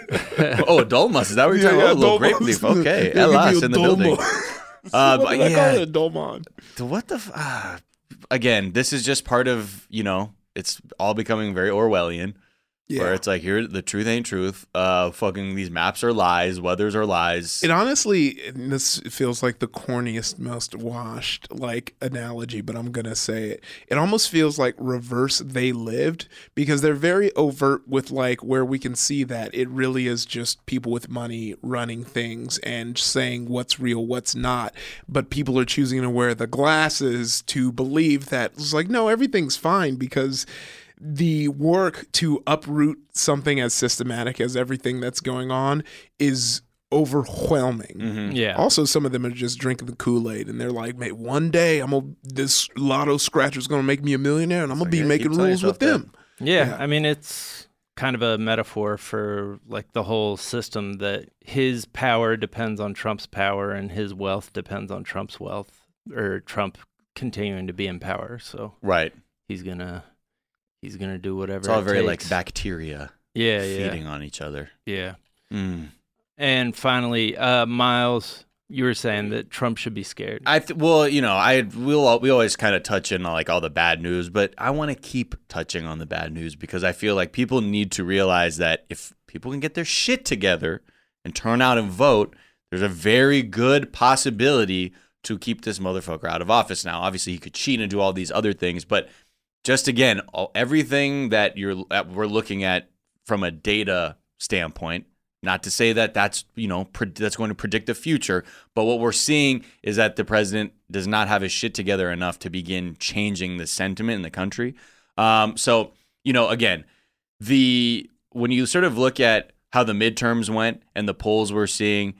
Oh, dolmas. Is that what you're talking about? A little grape leaf. Okay. Yeah, Elas give me a in the building. What did I call it? A dolman. What the? Again, this is just part of, it's all becoming very Orwellian. Yeah. Where it's like, here, the truth ain't truth. Fucking these maps are lies. Weathers are lies. It honestly, this feels like the corniest, most washed analogy, but I'm gonna say it. It almost feels like reverse They Lived, because they're very overt with where we can see that it really is just people with money running things and saying what's real, what's not. But people are choosing to wear the glasses to believe that it's no, everything's fine, because the work to uproot something as systematic as everything that's going on is overwhelming. Mm-hmm. Yeah. Also, some of them are just drinking the Kool-Aid, and they're like, "Mate, one day this lotto scratcher's going to make me a millionaire, and I'm going to be making rules with them." Yeah, I mean, it's kind of a metaphor for the whole system, that his power depends on Trump's power, and his wealth depends on Trump's wealth, or Trump continuing to be in power. So right, he's gonna do whatever. It's all it very takes. bacteria. Feeding on each other. Yeah. Mm. And finally, Miles, you were saying that Trump should be scared. We always kind of touch in on all the bad news, but I want to keep touching on the bad news, because I feel like people need to realize that if people can get their shit together and turn out and vote, there's a very good possibility to keep this motherfucker out of office. Now, obviously, he could cheat and do all these other things, but just again, everything that we're looking at from a data standpoint, not to say that that's that's going to predict the future, but what we're seeing is that the president does not have his shit together enough to begin changing the sentiment in the country. So again, when you sort of look at how the midterms went and the polls we're seeing,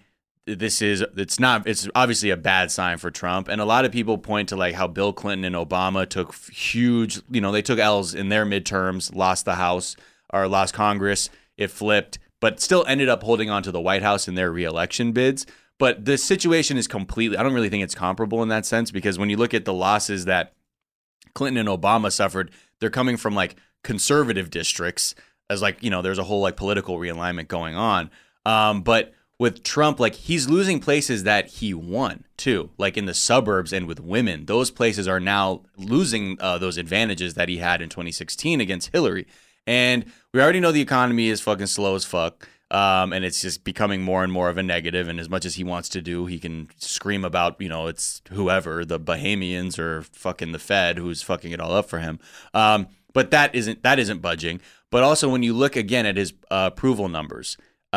it's obviously a bad sign for Trump. And a lot of people point to how Bill Clinton and Obama took huge, they took L's in their midterms, lost the House or lost Congress. It flipped, but still ended up holding on to the White House in their reelection bids. But the situation is I don't really think it's comparable in that sense, because when you look at the losses that Clinton and Obama suffered, they're coming from conservative districts, as there's a whole political realignment going on. But with Trump, he's losing places that he won too, in the suburbs and with women. Those places are now losing those advantages that he had in 2016 against Hillary. And we already know the economy is fucking slow as fuck. And it's just becoming more and more of a negative. And as much as he wants to do, he can scream about, it's whoever, the Bahamians or fucking the Fed who's fucking it all up for him. But that isn't budging. But also when you look again at his approval numbers,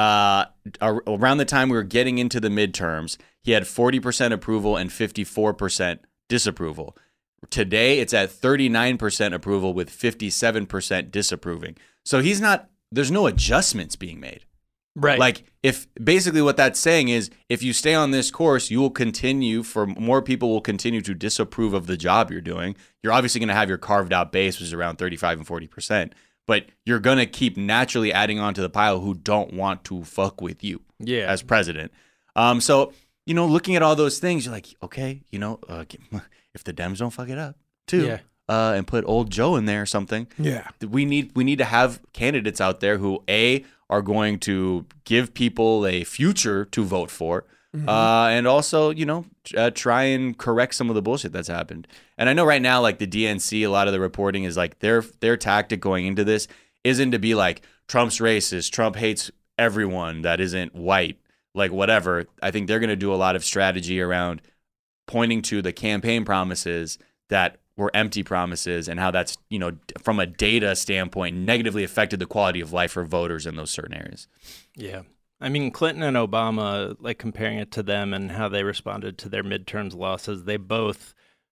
around the time we were getting into the midterms, he had 40% approval and 54% disapproval. Today, it's at 39% approval with 57% disapproving. So there's no adjustments being made. Right. If basically what that's saying is, if you stay on this course, more people will continue to disapprove of the job you're doing. You're obviously going to have your carved out base, which is around 35 and 40%. But you're going to keep naturally adding on to the pile who don't want to fuck with you as president. So, looking at all those things, you're like, okay, if the Dems don't fuck it up too, and put old Joe in there or something, we need to have candidates out there who, A, are going to give people a future to vote for, and also, try and correct some of the bullshit that's happened. And I know right now, the DNC, a lot of the reporting is their tactic going into this isn't to be Trump's racist, Trump hates everyone that isn't white, whatever. I think they're going to do a lot of strategy around pointing to the campaign promises that were empty promises and how that's, from a data standpoint, negatively affected the quality of life for voters in those certain areas. Yeah. I mean, Clinton and Obama, comparing it to them and how they responded to their midterms losses, they both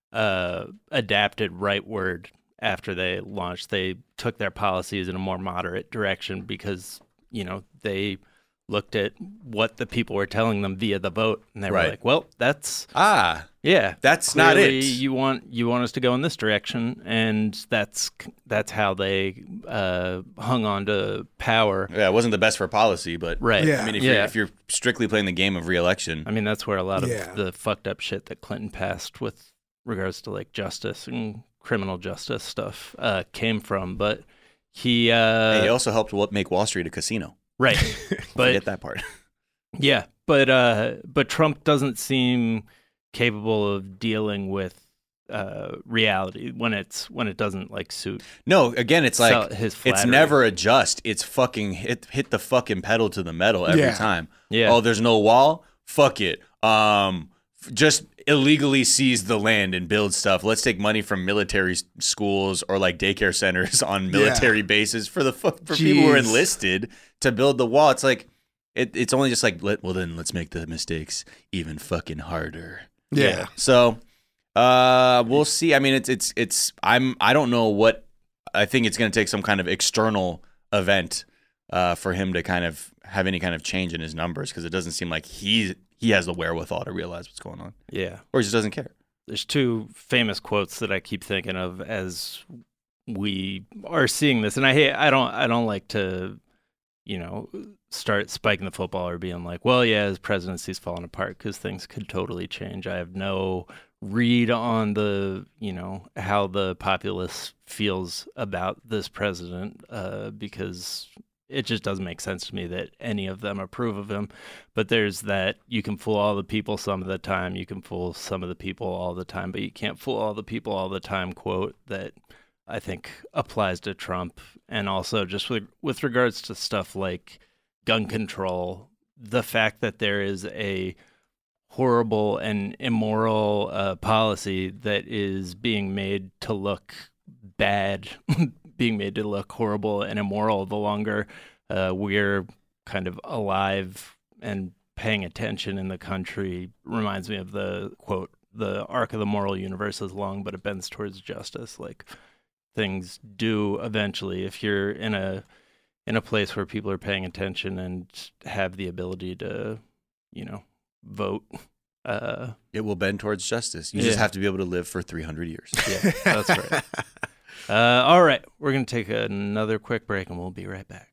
adapted rightward after they launched. They took their policies in a more moderate direction because, they looked at what the people were telling them via the vote, and they were Right. like, "Well, that's yeah, that's not clearly it. You want us to go in this direction," and that's how they hung on to power. Yeah, it wasn't the best for policy, but Right. Yeah. I mean, Yeah. if you're strictly playing the game of re-election, I mean, that's where a lot of Yeah. the fucked up shit that Clinton passed with regards to like justice and criminal justice stuff came from. But he he also helped make Wall Street a casino. right, but Forget that part. yeah, but Trump doesn't seem capable of dealing with reality when it doesn't like suit. No, again, it's like his it's flattery. never a just. It's fucking hit the fucking pedal to the metal every Yeah. time. Yeah. Oh, there's no wall? Fuck it. Just illegally seize the land and build stuff. Let's take money from military schools or like daycare centers on military bases for people who are Jeez. enlisted to build the wall. It's like it's only just like then let's make the mistakes even fucking harder. Yeah. So we'll see. I mean, I don't know what. I think it's going to take some kind of external event for him to kind of have any kind of change in his numbers, because it doesn't seem like he has the wherewithal to realize what's going on. Yeah. Or he just doesn't care. There's two famous quotes that I keep thinking of as we are seeing this, and I don't like to, start spiking the football or being like, well, yeah, his presidency's falling apart, because things could totally change. I have no read on the, how the populace feels about this president, because it just doesn't make sense to me that any of them approve of him. But there's that you can fool all the people some of the time, you can fool some of the people all the time, but you can't fool all the people all the time quote that I think applies to Trump. And also just with regards to stuff like gun control, the fact that there is a horrible and immoral policy that is being made to look bad, being made to look horrible and immoral the longer we're kind of alive and paying attention in the country, reminds me of the quote, "The arc of the moral universe is long, but it bends towards justice." Like, things do eventually, if you're in a place where people are paying attention and have the ability to, vote. It will bend towards justice. You just have to be able to live for 300 years. Yeah, that's right. All right, we're going to take another quick break, and we'll be right back.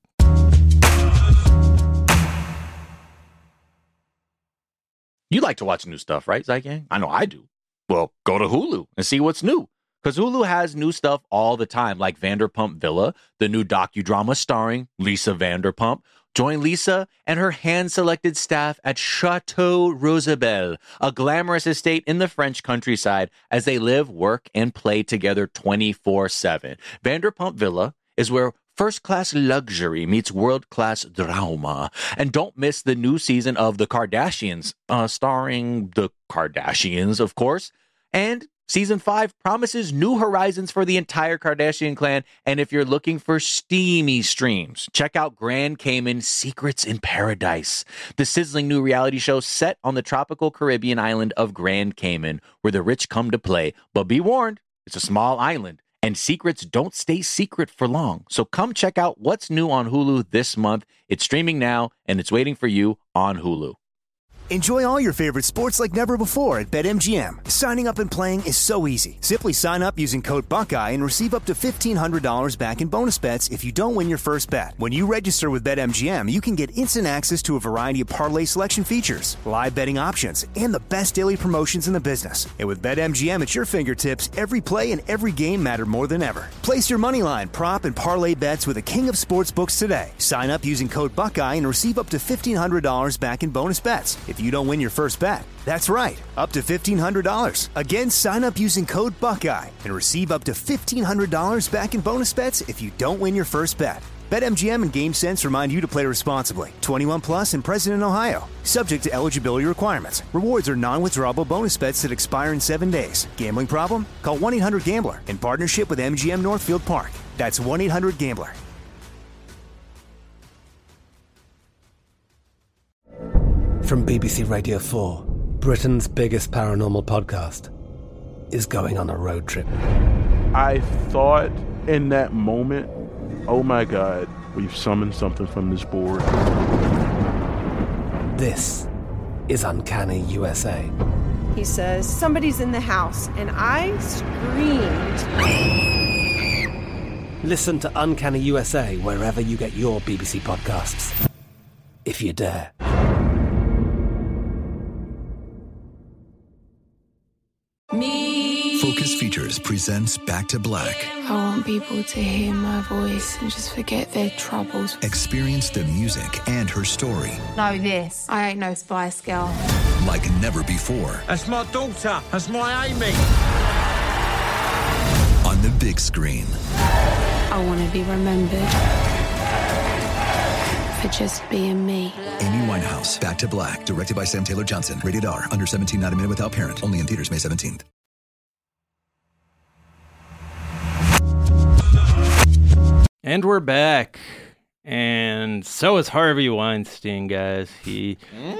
You like to watch new stuff, right, Zygang? I know I do. Well, go to Hulu and see what's new. Because Hulu has new stuff all the time, like Vanderpump Villa, the new docudrama starring Lisa Vanderpump. Join Lisa and her hand-selected staff at Chateau Rosabelle, a glamorous estate in the French countryside, as they live, work, and play together 24/7. Vanderpump Villa is where first-class luxury meets world-class drama. And don't miss the new season of The Kardashians, starring the Kardashians, of course. And Season 5 promises new horizons for the entire Kardashian clan. And if you're looking for steamy streams, check out Grand Cayman Secrets in Paradise, the sizzling new reality show set on the tropical Caribbean island of Grand Cayman, where the rich come to play. But be warned, it's a small island, and secrets don't stay secret for long. So come check out what's new on Hulu this month. It's streaming now, and it's waiting for you on Hulu. Enjoy all your favorite sports like never before at BetMGM. Signing up and playing is so easy. Simply sign up using code Buckeye and receive up to $1,500 back in bonus bets if you don't win your first bet. When you register with BetMGM, you can get instant access to a variety of parlay selection features, live betting options, and the best daily promotions in the business. And with BetMGM at your fingertips, every play and every game matter more than ever. Place your moneyline, prop, and parlay bets with the king of sportsbooks today. Sign up using code Buckeye and receive up to $1,500 back in bonus bets if you don't win your first bet. That's right, up to $1,500. Again, sign up using code Buckeye and receive up to $1,500 back in bonus bets if you don't win your first bet. BetMGM and GameSense remind you to play responsibly. 21 plus and present in Ohio. Subject to eligibility requirements. Rewards are non-withdrawable bonus bets that expire in 7 days. Gambling problem? Call 1-800-GAMBLER in partnership with MGM Northfield Park. That's 1-800-GAMBLER. From BBC Radio 4, Britain's biggest paranormal podcast is going on a road trip. I thought in that moment, oh my God, we've summoned something from this board. This is Uncanny USA. He says, somebody's in the house, and I screamed. Listen to Uncanny USA wherever you get your BBC podcasts, if you dare. Focus Features presents Back to Black. I want people to hear my voice and just forget their troubles. Experience the music and her story Know this, I ain't no Spice Girl. like never before. That's my daughter. That's my Amy. On the big screen. I want to be remembered for just being me. Amy Winehouse, Back to Black, directed by Sam Taylor Johnson. Rated R, under 17, not a minute without parent. Only in theaters May 17th. And we're back. And so is Harvey Weinstein, guys. He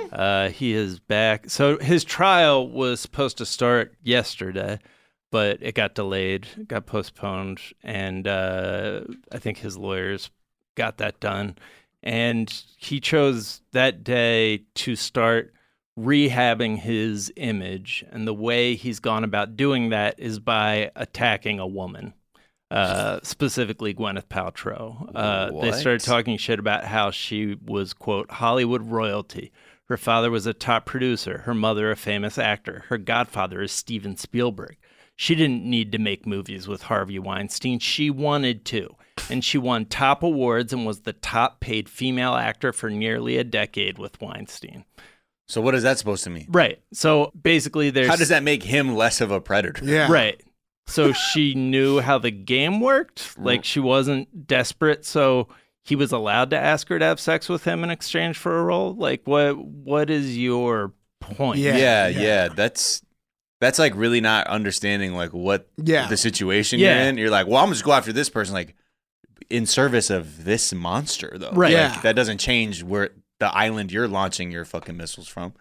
is back. So his trial was supposed to start yesterday, but it got delayed, got postponed, and I think his lawyers got that done. And he chose that day to start rehabbing his image. And the way he's gone about doing that is by attacking a woman. Specifically Gwyneth Paltrow. They started talking shit about how she was, quote, Hollywood royalty. Her father was a top producer. Her mother a famous actor. Her godfather is Steven Spielberg. She didn't need to make movies with Harvey Weinstein. She wanted to. And she won top awards and was the top paid female actor for nearly a decade with Weinstein. So what is that supposed to mean? Right. So basically there's... How does that make him less of a predator? Yeah. Right. So she knew how the game worked. Like, she wasn't desperate, so he was allowed to ask her to have sex with him in exchange for a role. Like, what is your point? Yeah. That's like really not understanding like what the situation you're in. You're like, well, I'm just go after this person, like in service of this monster, though. Right. Like, that doesn't change where the island you're launching your fucking missiles from.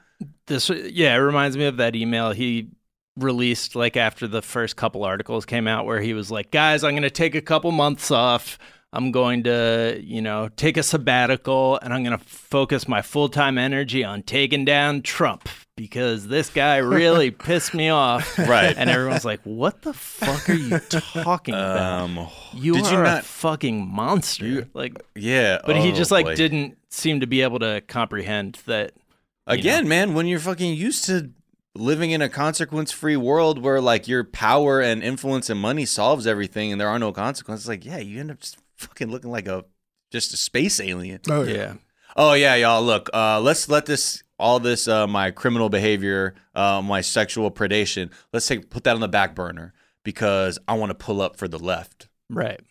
It reminds me of that email he released like after the first couple articles came out where he was like, guys, I'm going to take a couple months off. I'm going to, take a sabbatical, and I'm going to focus my full-time energy on taking down Trump because this guy really pissed me off. Right. And everyone's like, what the fuck are you talking about? You are a fucking monster. Yeah. But he just didn't seem to be able to comprehend that. Again, man, when you're fucking used to living in a consequence-free world where like your power and influence and money solves everything and there are no consequences, like, yeah, you end up just fucking looking like just a space alien. Oh yeah. Oh yeah, y'all. Look, let's let all this my criminal behavior, my sexual predation, let's put that on the back burner because I want to pull up for the left. Right.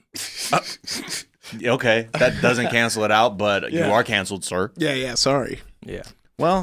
Okay, that doesn't cancel it out, but you are canceled, sir. Yeah. Sorry. Yeah. Well,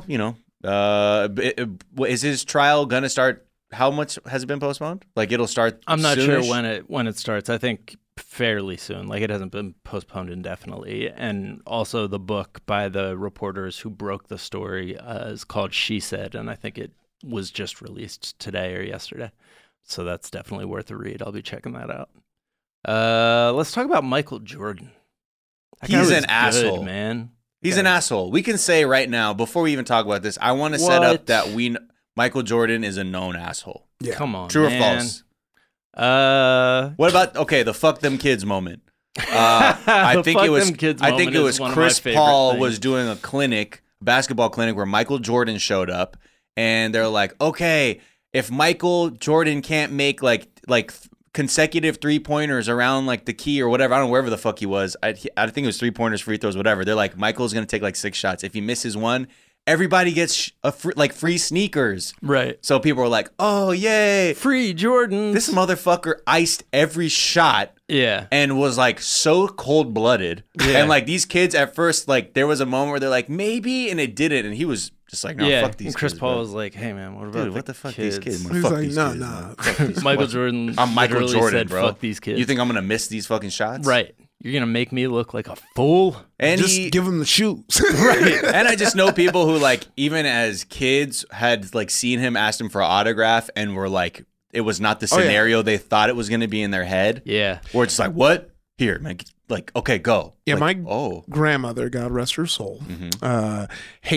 is his trial gonna start? How much has it been postponed? Like it'll start. I'm not soonish? sure when it starts. I think fairly soon. Like it hasn't been postponed indefinitely. And also the book by the reporters who broke the story is called She Said, and I think it was just released today or yesterday. So that's definitely worth a read. I'll be checking that out. Let's talk about Michael Jordan. He's an asshole, man. He's an asshole. We can say right now, before we even talk about this, I want to set up that Michael Jordan is a known asshole. Yeah. Come on, True man. or false? What about the fuck them kids moment? I think it was Chris Paul was doing a basketball clinic where Michael Jordan showed up, and they're like, okay, if Michael Jordan can't make like consecutive 3-pointers around like the key or whatever, I don't know, wherever the fuck he was. I think it was 3-pointers, free throws, whatever. They're like, Michael's gonna take like 6 shots. If he misses one, everybody gets free sneakers. Right. So people were like, oh yay, free Jordan. This motherfucker iced every shot. Yeah. And was like so cold-blooded. Yeah. And like these kids at first, like there was a moment where they're like, maybe, and it didn't. And he was just like, no, fuck these and Chris kids. Paul bro. was like, hey man, what about what the fuck kids? these kids? He's Fuck like, these no, kids, no. man. Fuck these Michael kids. Jordan. I'm Michael literally Jordan, said, bro. Fuck these kids. You think I'm gonna miss these fucking shots? Right. You're gonna make me look like a fool. And just give him the shoes. Right. And I just know people who like, even as kids, had like seen him, asked him for an autograph, and were like, it was not the scenario they thought it was gonna be in their head. Yeah. Or it's like, what? Here, man. Like, okay, go. Yeah, like, my grandmother, God rest her soul, hated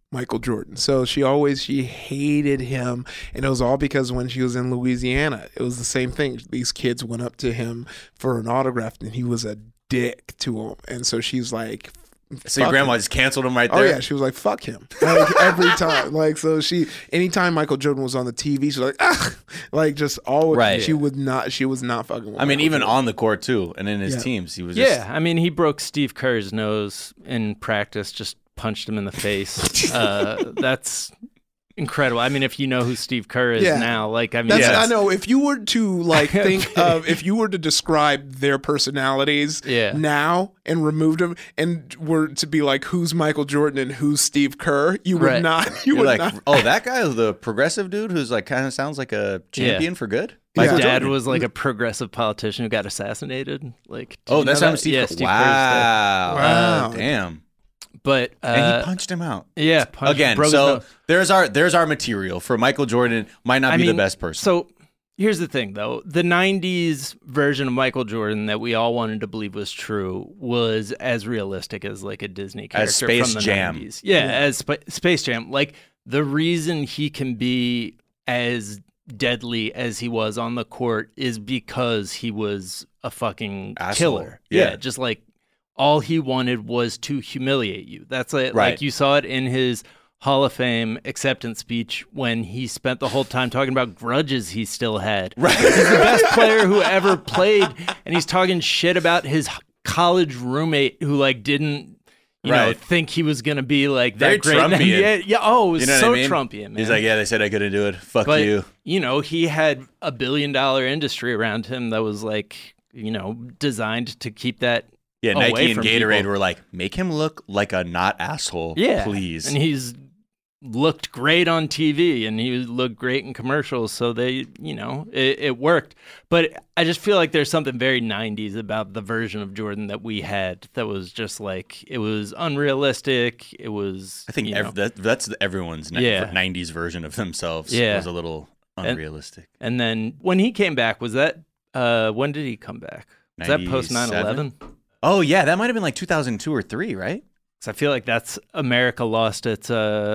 Michael Jordan. So she hated him, and it was all because when she was in Louisiana, it was the same thing. These kids went up to him for an autograph, and he was a dick to them, and so she's like, so your grandma just canceled him right there? Oh yeah, she was like, fuck him. Like every time. Like, so anytime Michael Jordan was on the TV, she was like, ah, like just always, right. she was not fucking with I mean, Michael even Jordan. on the court too, and in his teams, he was I mean, he broke Steve Kerr's nose in practice, just punched him in the face. That's incredible. I mean, if you know who Steve Kerr is now, like, I mean, I know. If you were to like think of, if you were to describe their personalities now and removed them, and were to be like, who's Michael Jordan and who's Steve Kerr, you would not. You're like, oh, that guy is the progressive dude who's like kind of sounds like a champion for good. His dad was like a progressive politician who got assassinated. Like, that's how Steve. Steve Wow, damn. But and he punched him out. Yeah, again. So there's our material for Michael Jordan. Might not be the best person. So here's the thing, though: the '90s version of Michael Jordan that we all wanted to believe was true was as realistic as like a Disney character as Space from the Jam. 90s. Yeah, as Space Jam. Like the reason he can be as deadly as he was on the court is because he was a fucking killer. Yeah, just like. All he wanted was to humiliate you. That's it. Right. Like you saw it in his Hall of Fame acceptance speech when he spent the whole time talking about grudges he still had. Right. He's the best player who ever played, and he's talking shit about his college roommate who like didn't, you know, think he was gonna be like very that great. Trumpian. Yeah. Oh, it was you know so what I mean? Trumpian, man. He's like, they said I couldn't do it. Fuck but, you. You know, he had $1 billion industry around him that was like, you know, designed to keep that. Yeah, Nike and Gatorade people. were like, make him look like a not asshole, please. And he's looked great on TV, and he looked great in commercials, so they, you know, it worked. But I just feel like there's something very 90s about the version of Jordan that we had that was just like, it was unrealistic, it was, I think that's everyone's 90s version of themselves. It was a little unrealistic. And then when he came back, was that, when did he come back? Was that post 9/11? Oh, yeah, that might have been like 2002 or 3, right? So I feel like that's America lost its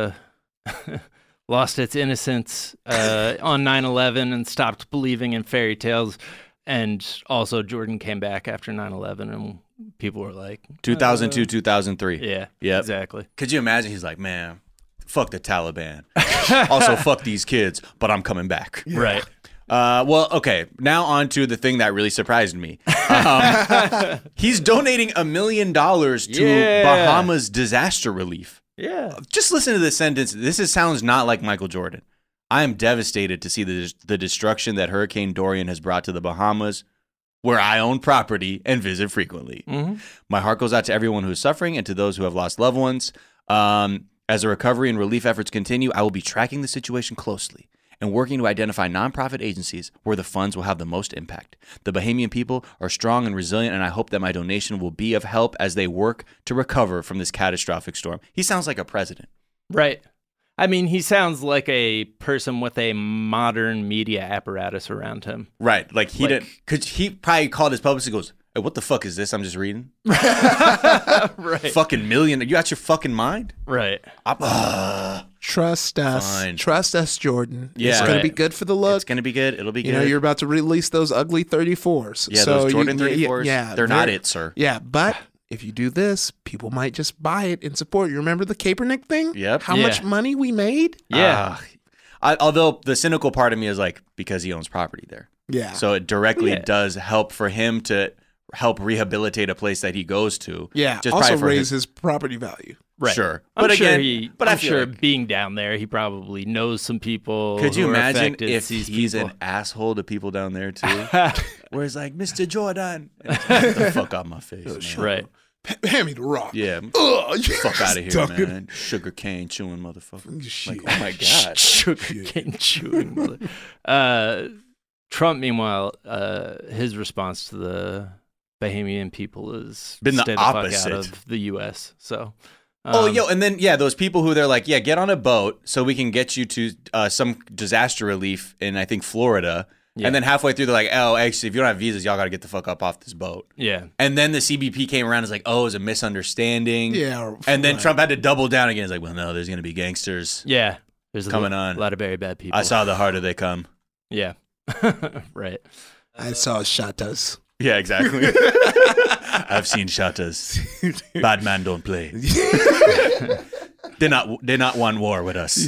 innocence on 9/11 and stopped believing in fairy tales. And also Jordan came back after 9/11 and people were like... 2002, 2003. Yeah, exactly. Could you imagine? He's like, man, fuck the Taliban. Also, fuck these kids, but I'm coming back. Yeah. Right. Well, okay. Now on to the thing that really surprised me. He's donating $1 million to Bahamas disaster relief. Yeah. Just listen to this sentence. Sounds not like Michael Jordan. I am devastated to see the destruction that Hurricane Dorian has brought to the Bahamas, where I own property and visit frequently. Mm-hmm. My heart goes out to everyone who is suffering and to those who have lost loved ones. As the recovery and relief efforts continue, I will be tracking the situation closely and working to identify nonprofit agencies where the funds will have the most impact. The Bahamian people are strong and resilient, and I hope that my donation will be of help as they work to recover from this catastrophic storm. He sounds like a president. Right. I mean, he sounds like a person with a modern media apparatus around him. Right. Like because he probably called his publicist and goes, hey, what the fuck is this? I'm just reading. Right. Fucking million. Are you out your fucking mind? Right. Trust us. Fine. Trust us, Jordan. Yeah. It's going to be good for the look. It's going to be good. It'll be good. You know, you're about to release those ugly 34s. Yeah, so those Jordan 34s. Yeah, they're not it, sir. Yeah, but if you do this, people might just buy it and support. You remember the Kaepernick thing? Yep. How much money we made? Yeah. Although the cynical part of me is like, because he owns property there. Yeah. So it directly does help for him to help rehabilitate a place that he goes to. Yeah. Just also for raise his property value. Right. Sure. I'm I'm sure being down there, he probably knows some people. Could you who are imagine affected, if sees he's people. an asshole to people down there too? Where it's like, Mr. Jordan. Get the fuck out my face, man. Right. Hand me the rock. Yeah. Fuck out of here, man. Sugar cane chewing motherfucker. Like, oh my God. Sugar cane chewing mother. Trump, meanwhile, his response to the Bahamian people has been the stay opposite. fuck out of the U.S. So, and then those people who they're like, get on a boat so we can get you to some disaster relief in I think Florida, Yeah. And then halfway through, they're like, oh, actually, if you don't have visas, y'all got to get the fuck up off this boat. Yeah. And then the CBP came around and was like, oh, it was a misunderstanding. Yeah. And then Trump had to double down again. He's like, well, no, there's going to be gangsters. Yeah. There's coming on. A lot of very bad people. I saw the harder they come. Yeah. Right. I saw shatas. Yeah, exactly. I've seen shatas. Bad man don't play. They're not one war with us.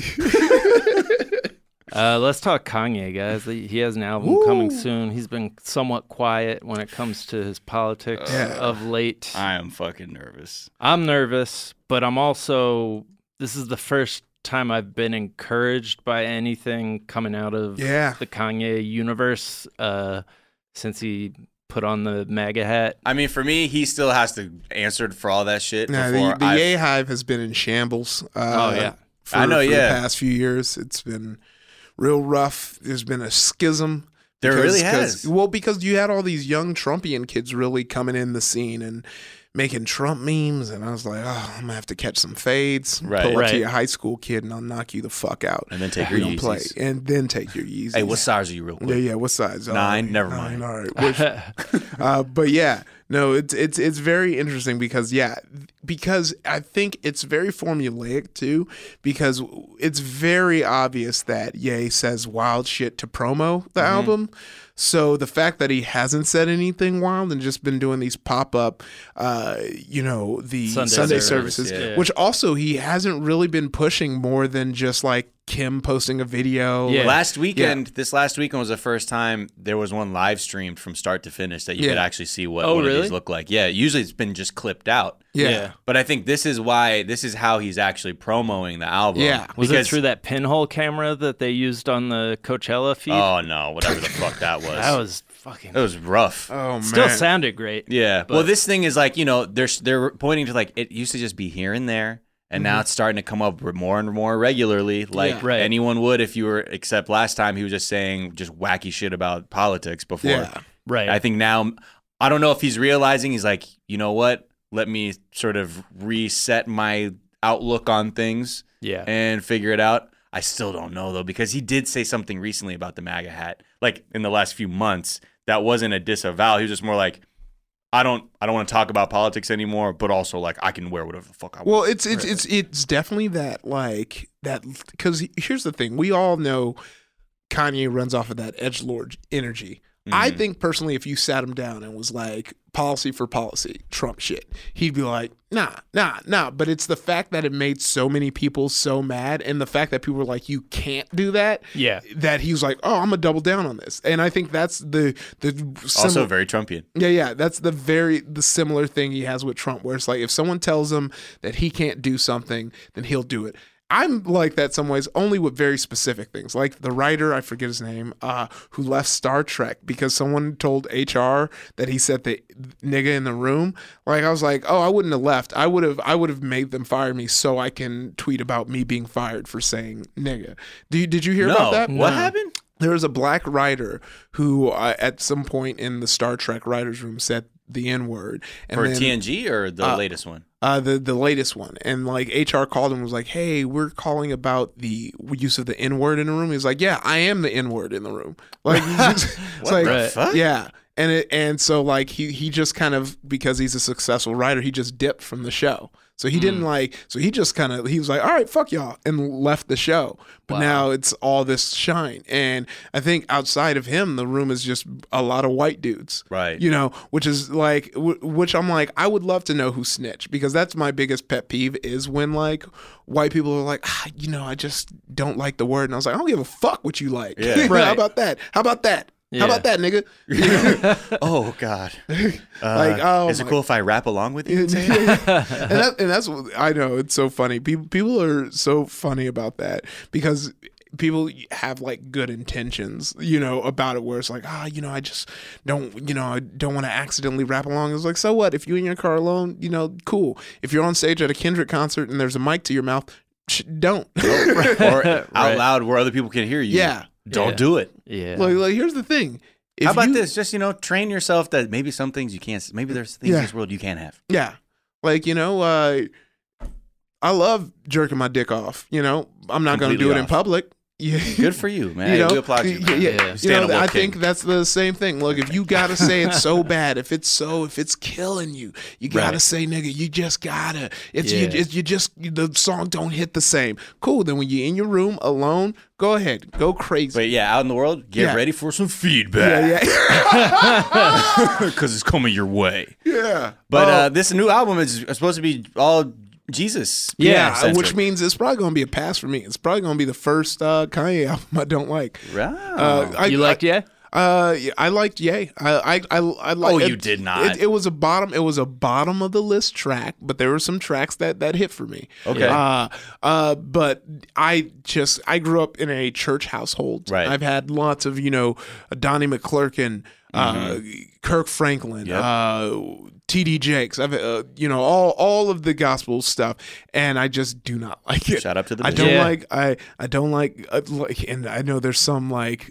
Let's talk Kanye, guys. He has an album coming soon. He's been somewhat quiet when it comes to his politics of late. I am fucking nervous. I'm nervous, but I'm also, this is the first time I've been encouraged by anything coming out of the Kanye universe since he put on the MAGA hat. I mean, for me, he still has to answer for all that shit. No, the Ye Hive has been in shambles. I know, for the past few years. It's been real rough. There's been a schism. There really has. Well, because you had all these young Trumpian kids really coming in the scene and making Trump memes, and I was like, oh, I'm going to have to catch some fades. Right. Pull up to your high school kid, and I'll knock you the fuck out. And then take your Yeezys. And then take your Yeezys. Hey, what size are you real quick? Yeah, what size? 9? Never mind. All right. But yeah, no, it's very interesting because I think it's very formulaic too, because it's very obvious that Ye says wild shit to promo the album. So the fact that he hasn't said anything wild and just been doing these pop-up, the Sunday services, which also he hasn't really been pushing more than just like Kim posting a video. Yeah. This last weekend was the first time there was one live streamed from start to finish that you could actually see what one of these look like. Yeah, usually it's been just clipped out. Yeah. But I think this is how he's actually promoting the album. Yeah. Was it through that pinhole camera that they used on the Coachella feed? Oh, no, whatever the fuck that was. That was fucking... It was rough. Oh, man. Still sounded great. Yeah. Well, this thing is like, they're pointing to like, it used to just be here and there. And now it's starting to come up more and more regularly, like anyone would if you were, except last time he was just saying just wacky shit about politics before. Yeah. Right. I think now, I don't know if he's realizing, he's like, you know what? Let me sort of reset my outlook on things and figure it out. I still don't know, though, because he did say something recently about the MAGA hat, like in the last few months, that wasn't a disavow. He was just more like, I don't want to talk about politics anymore, but also like I can wear whatever the fuck I want. Well, it's definitely that because here's the thing: we all know Kanye runs off of that edgelord energy. I think personally, if you sat him down and was like policy for policy, Trump shit, he'd be like, nah. But it's the fact that it made so many people so mad, and the fact that people were like, you can't do that. Yeah. That he was like, oh, I'm gonna double down on this, and I think that's the also very Trumpian. Yeah. That's the similar thing he has with Trump, where it's like if someone tells him that he can't do something, then he'll do it. I'm like that some ways, only with very specific things. Like the writer, I forget his name, who left Star Trek because someone told HR that he said the nigga in the room. Like I was like, oh, I wouldn't have left. I would have made them fire me so I can tweet about me being fired for saying nigga. Did you hear about that? What happened? There was a black writer who at some point in the Star Trek writers' room said the N-word. For TNG or the latest one? The latest one. And like HR called him and was like, hey, we're calling about the use of the N-word in the room. He was like, yeah, I am the N-word in the room. Like, it's what the fuck? Yeah. And so like he just kind of, because he's a successful writer, he just dipped from the show. So he didn't he just kind of, he was like, all right, fuck y'all, and left the show. But now it's all this shine. And I think outside of him, the room is just a lot of white dudes. Right. Which is like, which I'm like, I would love to know who snitched, because that's my biggest pet peeve is when like white people are like, I just don't like the word. And I was like, I don't give a fuck what you like. Yeah. How about that? How about that? Yeah. How about that, nigga? Oh God! Is it cool if I rap along with you? And that's what I know. It's so funny. People are so funny about that, because people have like good intentions, about it, where it's like, I just don't, I don't want to accidentally rap along. It's like, so what? If you in your car alone, cool. If you're on stage at a Kendrick concert and there's a mic to your mouth, don't. Or out loud where other people can hear you. Yeah. Don't do it. Yeah. Like here's the thing. How about this? Just, train yourself that maybe some things you can't, maybe there's things in this world you can't have. Yeah. Like, I love jerking my dick off, I'm not going to do it in public. Good for you, man. We applaud you. I think that's the same thing. Look, if you gotta say it so bad, if it's killing you, you gotta say, nigga, you just gotta. The song don't hit the same. Cool. Then when you're in your room alone, go ahead, go crazy. But out in the world, get ready for some feedback. Because it's coming your way. Yeah. But this new album is supposed to be all Jesus. Which means it's probably going to be a pass for me. It's probably going to be the first Kanye album I don't like. Right. You liked Ye? I liked Ye. I you did not. It was a bottom. It was a bottom of the list track, but there were some tracks that hit for me. Okay. But I grew up in a church household. Right. I've had lots of Donnie McClurkin, Kirk Franklin, T.D. Jakes. I've all of the gospel stuff, and I just do not like it. Shout out to the I don't like and I know there's some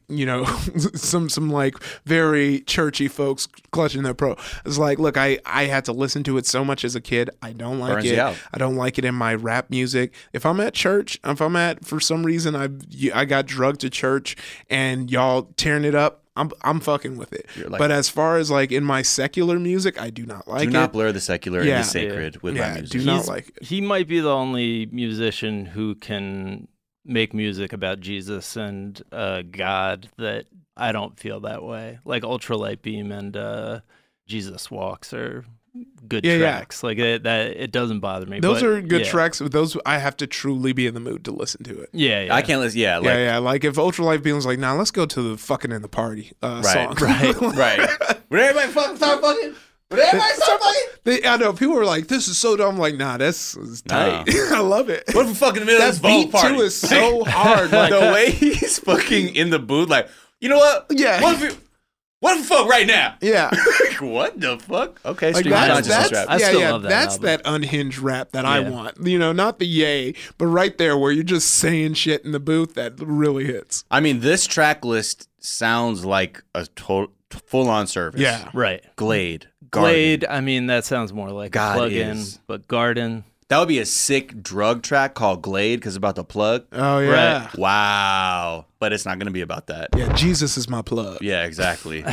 some like very churchy folks clutching their pearl. It's like, look, I had to listen to it so much as a kid. I don't like Burns it. you out. I don't like it in my rap music. If I'm at church, for some reason I got drugged to church and y'all tearing it up, I'm fucking with it. But as far as like in my secular music, I do not like it. Do not blur the secular and the sacred with my music. Do not like it. He might be the only musician who can make music about Jesus and God that I don't feel that way. Like Ultralight Beam and Jesus Walks are good tracks. Like it doesn't bother me. Those are good tracks. Those I have to truly be in the mood to listen to it. I can't listen. Like if Ultralight Beam was like, nah, let's go to the fucking in the party song. Right. Would everybody fucking start fucking? Would everybody start fucking? I know people are like, this is so dumb. I'm like, nah, that's tight. I love it. What if we fucking in the middle of this beat party? Too is so hard. Like, the way he's fucking in the booth, like, you know what? Yeah. What if we fuck right now? Yeah. What the fuck? Okay, like that's rap. I still love that that's album. that unhinged rap that I want. Not the Ye, but right there where you're just saying shit in the booth that really hits. I mean, this track list sounds like a full-on service. Yeah. Right. Glade. I mean, that sounds more like a plug-in, but Garden. That would be a sick drug track called Glade because it's about the plug. Oh, yeah. Right. Wow. But it's not going to be about that. Yeah, Jesus is my plug. Yeah, exactly.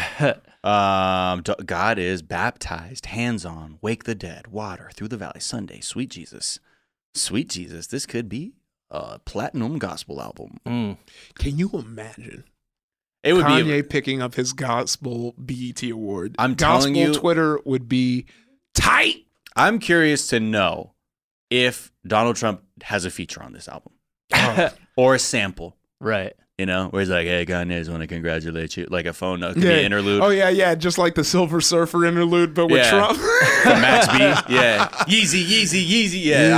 God is baptized, hands-on, wake the dead, water through the valley, Sunday, sweet Jesus. Sweet Jesus. This could be a platinum gospel album. Can you imagine? It would Kanye picking up his gospel BET award. I'm telling you, Twitter would be tight. I'm curious to know if Donald Trump has a feature on this album or a sample. Right. Where he's like, hey, Kanye, I just want to congratulate you. Like a phone note could be an interlude. Oh, yeah. Just like the Silver Surfer interlude, but with Trump. From Max B. Yeah. Yeezy. Yeah.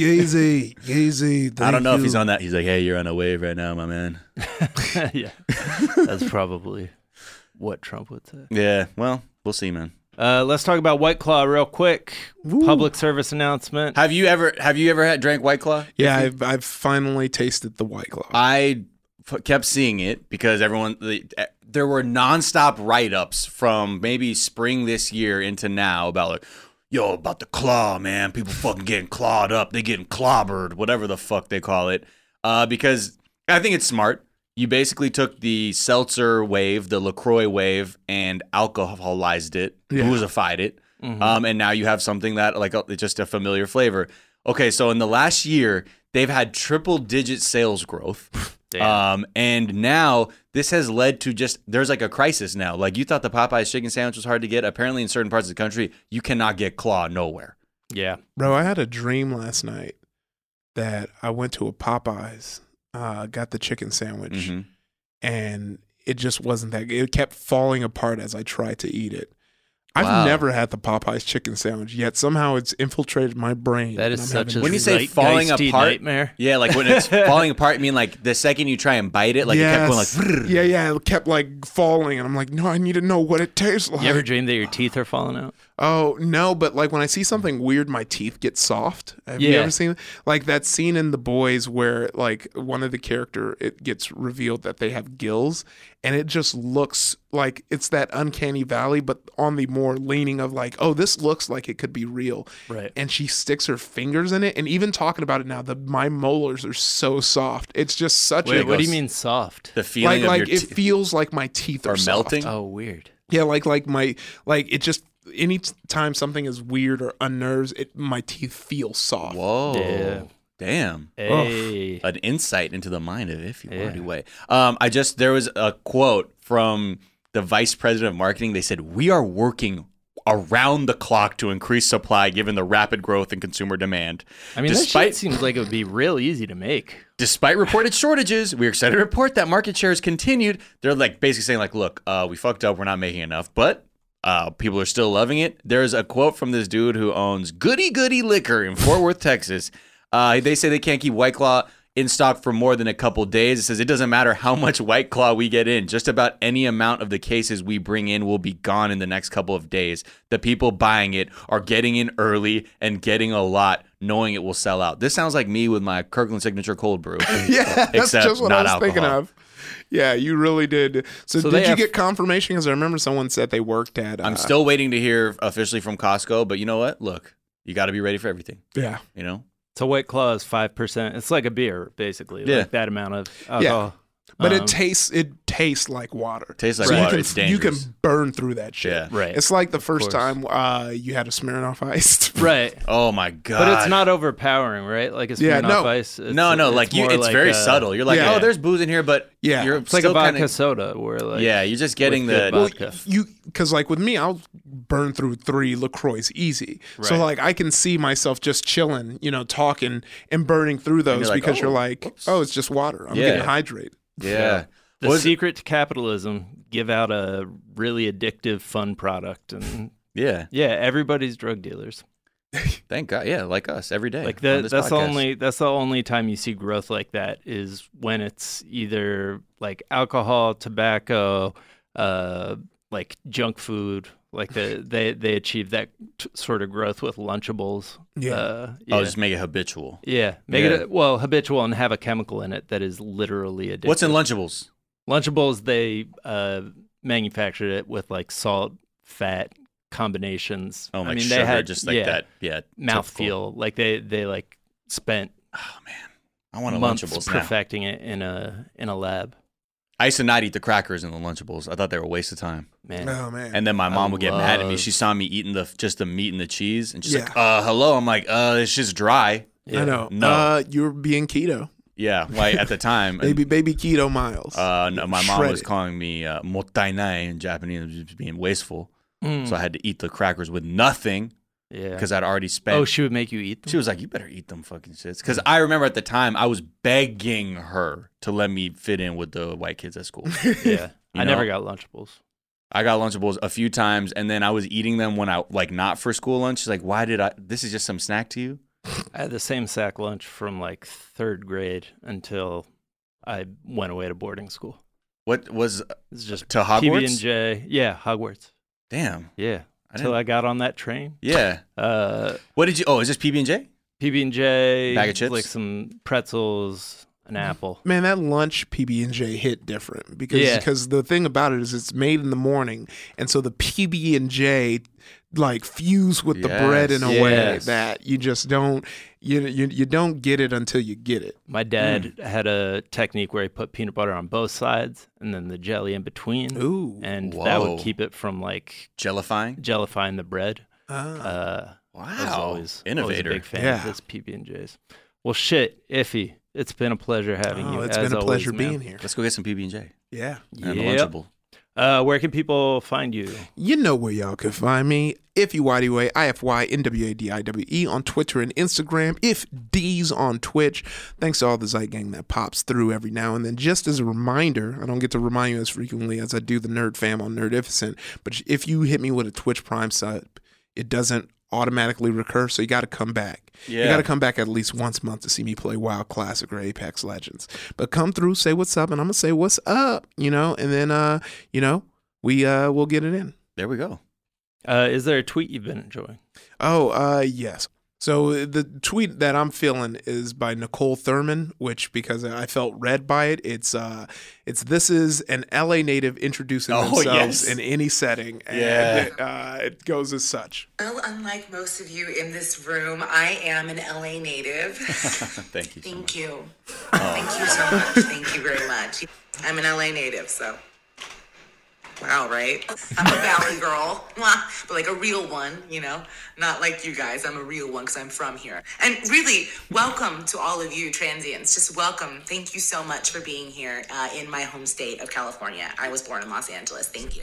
Yeezy. I don't know if he's on that. He's like, hey, you're on a wave right now, my man. Yeah. That's probably what Trump would say. Yeah. Well, we'll see, man. Let's talk about White Claw real quick. Ooh. Public service announcement. Have you ever drank White Claw? Yeah, I've finally tasted the White Claw. I kept seeing it because there were nonstop write-ups from maybe spring this year into now about like, yo, about the claw, man. People fucking getting clawed up. They getting clobbered, whatever the fuck they call it. Because I think it's smart. You basically took the seltzer wave, the LaCroix wave, and alcoholized it, boozified it, and now you have something that like just a familiar flavor. Okay, so in the last year, they've had triple-digit sales growth. And now this has led to there's like a crisis now. Like you thought the Popeyes chicken sandwich was hard to get. Apparently in certain parts of the country, you cannot get claw nowhere. Yeah. Bro, I had a dream last night that I went to a Popeyes, got the chicken sandwich, and it just wasn't that good. It kept falling apart as I tried to eat it. I've never had the Popeyes chicken sandwich, yet somehow it's infiltrated my brain. That is such a when you say falling apart, nightmare. Yeah, like when it's falling apart, you mean like the second you try and bite it, like it kept going like it kept like falling, and I'm like, no, I need to know what it tastes like. You ever dream that your teeth are falling out? Oh, no, but like when I see something weird, my teeth get soft. Have you Yeah. ever seen like that scene in The Boys where like one of the character, it gets revealed that they have gills and it just looks like it's that uncanny valley, but on the more leaning of like, oh, this looks like it could be real. Right. And she sticks her fingers in it. And even talking about it now, my molars are so soft. It's just such Wait, what do you mean soft? The feeling of like your it feels like my teeth are soft. melting? Oh, weird. Yeah, like it just any time something is weird or unnerves it, my teeth feel soft. Whoa. Yeah. Damn. Hey. An insight into the mind of Iffy. Way. There was a quote from the vice president of marketing. They said, "We are working around the clock to increase supply given the rapid growth in consumer demand." I mean, that shit seems like it would be real easy to make. Despite reported shortages, we're excited to report that market share has continued. They're like basically saying like, look, we fucked up. We're not making enough, but people are still loving it. There's a quote from this dude who owns Goody Goody Liquor in Fort Worth, Texas. They say they can't keep White Claw in stock for more than a couple days. It says it doesn't matter how much White Claw we get in. Just about any amount of the cases we bring in will be gone in the next couple of days. The people buying it are getting in early and getting a lot, knowing it will sell out. This sounds like me with my Kirkland Signature Cold Brew. Yeah, that's just what I was thinking alcohol. of. Yeah, you really did. So they did you have- get confirmation? Because I remember someone said they worked at. I'm still waiting to hear officially from Costco, but you know what? Look, you got to be ready for everything. Yeah. You know? So White Claw is 5%. It's like a beer, basically. Yeah. Like that amount of alcohol. But it tastes like water. Tastes like So water. It's you can dangerous. burn through that shit. Yeah. Right. It's like the first course. time you had a Smirnoff Ice. Right. Oh my god! But it's not overpowering, right? Like it's Yeah, no. Ice. No, like you, more it's very a- subtle. You're like, Yeah. oh, there's booze in here, but Yeah. you're It's like a still vodka kinda, soda, where like yeah, you're just getting with good the. vodka. Because like with me, I'll burn through 3 LaCroix easy. So Right. like I can see myself just chilling, talking and burning through those you're like, because you're oh, like, whoops. oh, it's just water. I'm Yeah. getting hydrated. Yeah. The Was it- secret to capitalism: give out a really addictive, fun product, and Yeah. everybody's drug dealers. Thank God. Yeah, like us every day. Like on that's this the podcast. that's the only time you see growth like that is when it's either like alcohol, tobacco, like junk food. Like they achieve that sort of growth with Lunchables. Yeah. Oh, just make it habitual. Yeah, make Yeah. it habitual and have a chemical in it that is literally addictive. What's in Lunchables? Lunchables? They manufactured it with like salt, fat combinations. Oh, I like mean, sugar, they had just like that. Yeah. mouthfeel. Like they like spent I want a months Lunchables now. perfecting it in a lab. I used to not eat the crackers in the Lunchables. I thought they were a waste of time. Man. Oh man. And then my mom would get mad at me. love- She saw me eating the meat and the cheese, and she's Yeah. like, hello." I'm like, it's just dry." I know. No. You're being keto. Yeah, like at the time. Baby keto Miles. No, my mom was Shredded. calling me mottainai in Japanese, just being wasteful. Mm. So I had to eat the crackers with nothing Yeah. because I'd already spent. Oh, she would make you eat them? She was like, "You better eat them fucking shits." Because I remember at the time I was begging her to let me fit in with the white kids at school. Yeah. You I never know? got Lunchables. I got Lunchables a few times, and then I was eating them when I like not for school lunch. She's like, "Why did I? This is just some snack to you." I had the same sack lunch from like 3rd grade until I went away to boarding school. What was It's just to Hogwarts? PB&J. Yeah, Hogwarts. Damn. Yeah. I Until didn't- I got on that train. Yeah. What did you? Oh, is this PB&J? PB&J. Bag of chips? Like some pretzels, an apple. Man, that lunch PB&J hit different because the thing about it is it's made in the morning, and so the PB&J like fuse with the bread in a way Yes. that you just don't you don't get it until you get it. My dad had a technique where he put peanut butter on both sides and then the jelly in between. Ooh, and that Whoa. would keep it from like Jellifying the bread. Ah. I was Wow. always Innovator. a big fan Yeah. of his PB&Js. Well, shit, Iffy, it's been a pleasure having you. It's as been a always, pleasure man. being here. Let's go get some PB&J. Yeah. And a Yep. Lunchable. Where can people find you? You know where y'all can find me. IfyWadiwe, IFYNWADIWE on Twitter and Instagram. If D's on Twitch. Thanks to all the Zeit Gang that pops through every now and then. Just as a reminder, I don't get to remind you as frequently as I do the Nerd Fam on Nerdificent, but if you hit me with a Twitch Prime sub, it doesn't automatically recur, so you got to come back. Yeah. You got to come back at least once a month to see me play WoW Classic or Apex Legends. But come through, say what's up, and I'm gonna say what's up, and then we'll get it in. There we go. Is there a tweet you've been enjoying? Oh, yes. So the tweet that I'm feeling is by Nicole Thurman, which, because I felt read by it, it's this is an LA native introducing themselves in any setting, and it goes as such. Well, unlike most of you in this room, I am an LA native. Thank you. Thank you. Thank you so much. Thank you very much. I'm an LA native, so. Wow, right? I'm a Valley girl, but like a real one, you know? Not like you guys. I'm a real one because I'm from here. And really, welcome to all of you transients. Just welcome. Thank you so much for being here in my home state of California. I was born in Los Angeles. Thank you.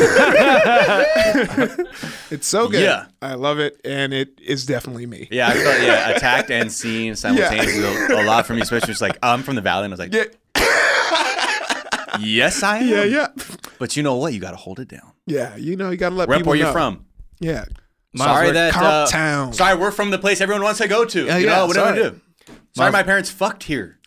It's so good. Yeah. I love it, and it is definitely me. Yeah, I felt attacked and seen simultaneously a lot from you, especially just like, I'm from the Valley, and I was like, yes, I am. Yeah. But you know what? You got to hold it down. Yeah, you got to let Rep people where know. you're from. Yeah. Sorry that Comptown. Sorry, we're from the place everyone wants to go to. What do I do? Sorry, my parents fucked here.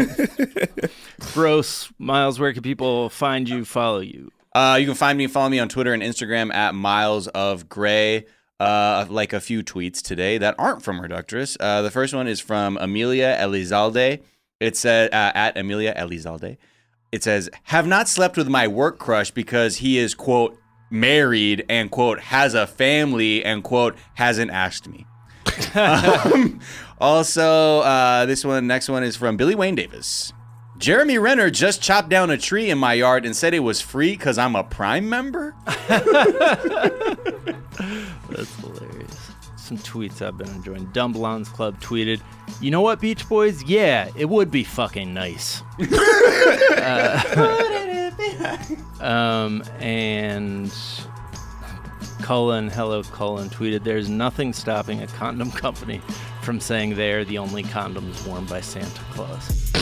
Gross. Miles, where can people find you, follow you? You can find me and follow me on Twitter and Instagram at Miles of Gray. Like a few tweets today that aren't from Reductress. The first one is from Amelia Elizalde. It said at Amelia Elizalde. It says, have not slept with my work crush because he is, quote, married and, quote, has a family and, quote, hasn't asked me. Also, next one is from Billy Wayne Davis. Jeremy Renner just chopped down a tree in my yard and said it was free because I'm a Prime member. That's hilarious. Some tweets I've been enjoying. Dumblons Club tweeted, you know what, Beach Boys? Yeah, it would be fucking nice. And Hello Cullen tweeted, there's nothing stopping a condom company from saying they're the only condoms worn by Santa Claus.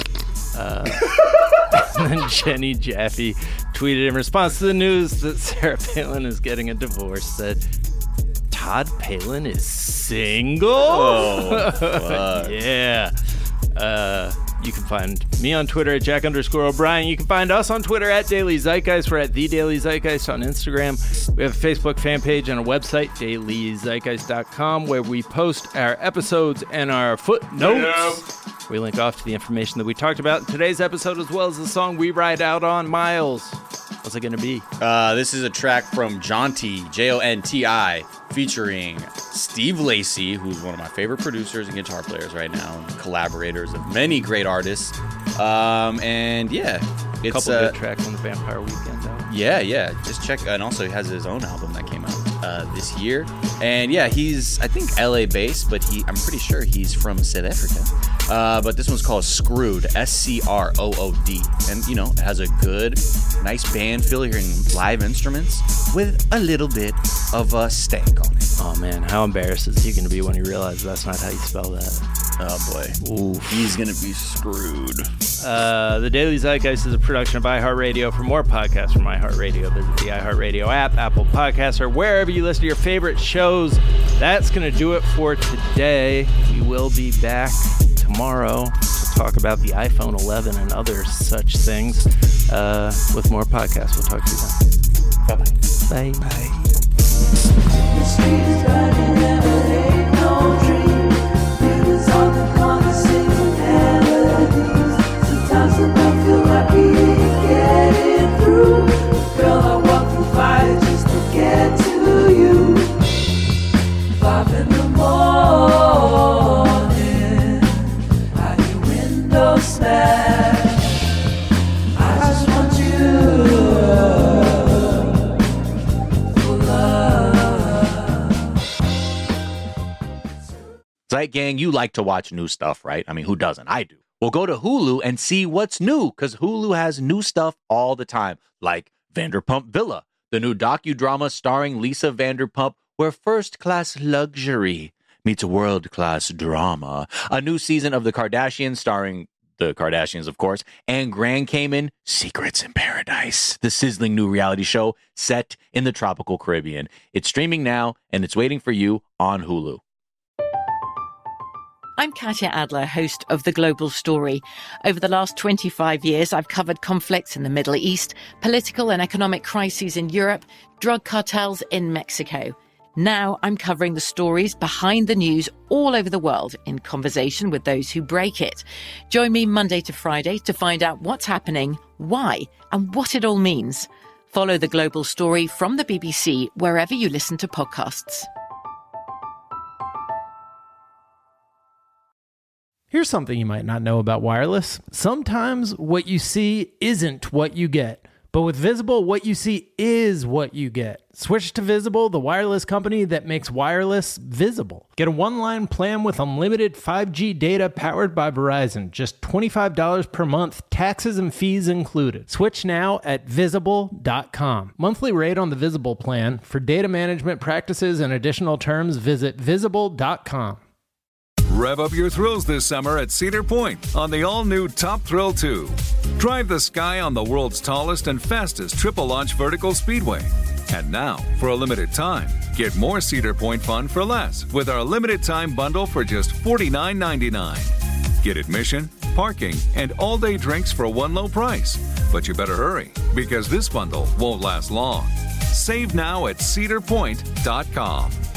And then Jenny Jaffe tweeted in response to the news that Sarah Palin is getting a divorce, said, Todd Palin is single? Oh, fuck. Yeah. You can find me on Twitter at Jack_O'Brien. You can find us on Twitter at Daily Zeitgeist. We're at The Daily Zeitgeist on Instagram. We have a Facebook fan page and a website, dailyzeitgeist.com, where we post our episodes and our footnotes. We link off to the information that we talked about in today's episode, as well as the song we ride out on. Miles, what's it going to be? This is a track from Jonti, Jonti, featuring Steve Lacy, who's one of my favorite producers and guitar players right now, and collaborators of many great artists. And yeah, it's a couple good tracks on the Vampire Weekend album. Yeah. Just check, and also he has his own album that came out this year. And yeah, he's, I think, LA based, but I'm pretty sure he's from South Africa. But this one's called Scrood, Scrood. And, it has a good, nice band feel here and live instruments with a little bit of a stank on it. Oh, man, how embarrassed is he going to be when he realizes that's not how you spell that? Oh, boy. Ooh, he's going to be screwed. The Daily Zeitgeist is a production of iHeartRadio. For more podcasts from iHeartRadio, visit the iHeartRadio app, Apple Podcasts, or wherever you listen to your favorite shows. That's going to do it for today. We will be back tomorrow to talk about the iPhone 11 and other such things with more podcasts. We'll talk to you then. Bye-bye. Bye. Bye. The street is running and it ain't no dream. Feelings on the corner singing melodies. Sometimes I might feel like we ain't getting through. Girl, I walk through fire just to get to you. 5 in the morning, I hear windows smash. I just want you. Zeit Gang, you like to watch new stuff, right? I mean, who doesn't? I do. Well, go to Hulu and see what's new, because Hulu has new stuff all the time, like Vanderpump Villa, the new docudrama starring Lisa Vanderpump, where first-class luxury meets world-class drama. A new season of The Kardashians starring the Kardashians, of course, and Grand Cayman, Secrets in Paradise, the sizzling new reality show set in the tropical Caribbean. It's streaming now, and it's waiting for you on Hulu. I'm Katya Adler, host of The Global Story. Over the last 25 years, I've covered conflicts in the Middle East, political and economic crises in Europe, drug cartels in Mexico. Now I'm covering the stories behind the news all over the world in conversation with those who break it. Join me Monday to Friday to find out what's happening, why, and what it all means. Follow The Global Story from the BBC wherever you listen to podcasts. Here's something you might not know about wireless. Sometimes what you see isn't what you get. But with Visible, what you see is what you get. Switch to Visible, the wireless company that makes wireless visible. Get a one-line plan with unlimited 5G data powered by Verizon. Just $25 per month, taxes and fees included. Switch now at Visible.com. Monthly rate on the Visible plan. For data management practices and additional terms, visit Visible.com. Rev up your thrills this summer at Cedar Point on the all-new Top Thrill 2. Drive the sky on the world's tallest and fastest triple-launch vertical speedway. And now, for a limited time, get more Cedar Point fun for less with our limited-time bundle for just $49.99. Get admission, parking, and all-day drinks for one low price. But you better hurry, because this bundle won't last long. Save now at cedarpoint.com.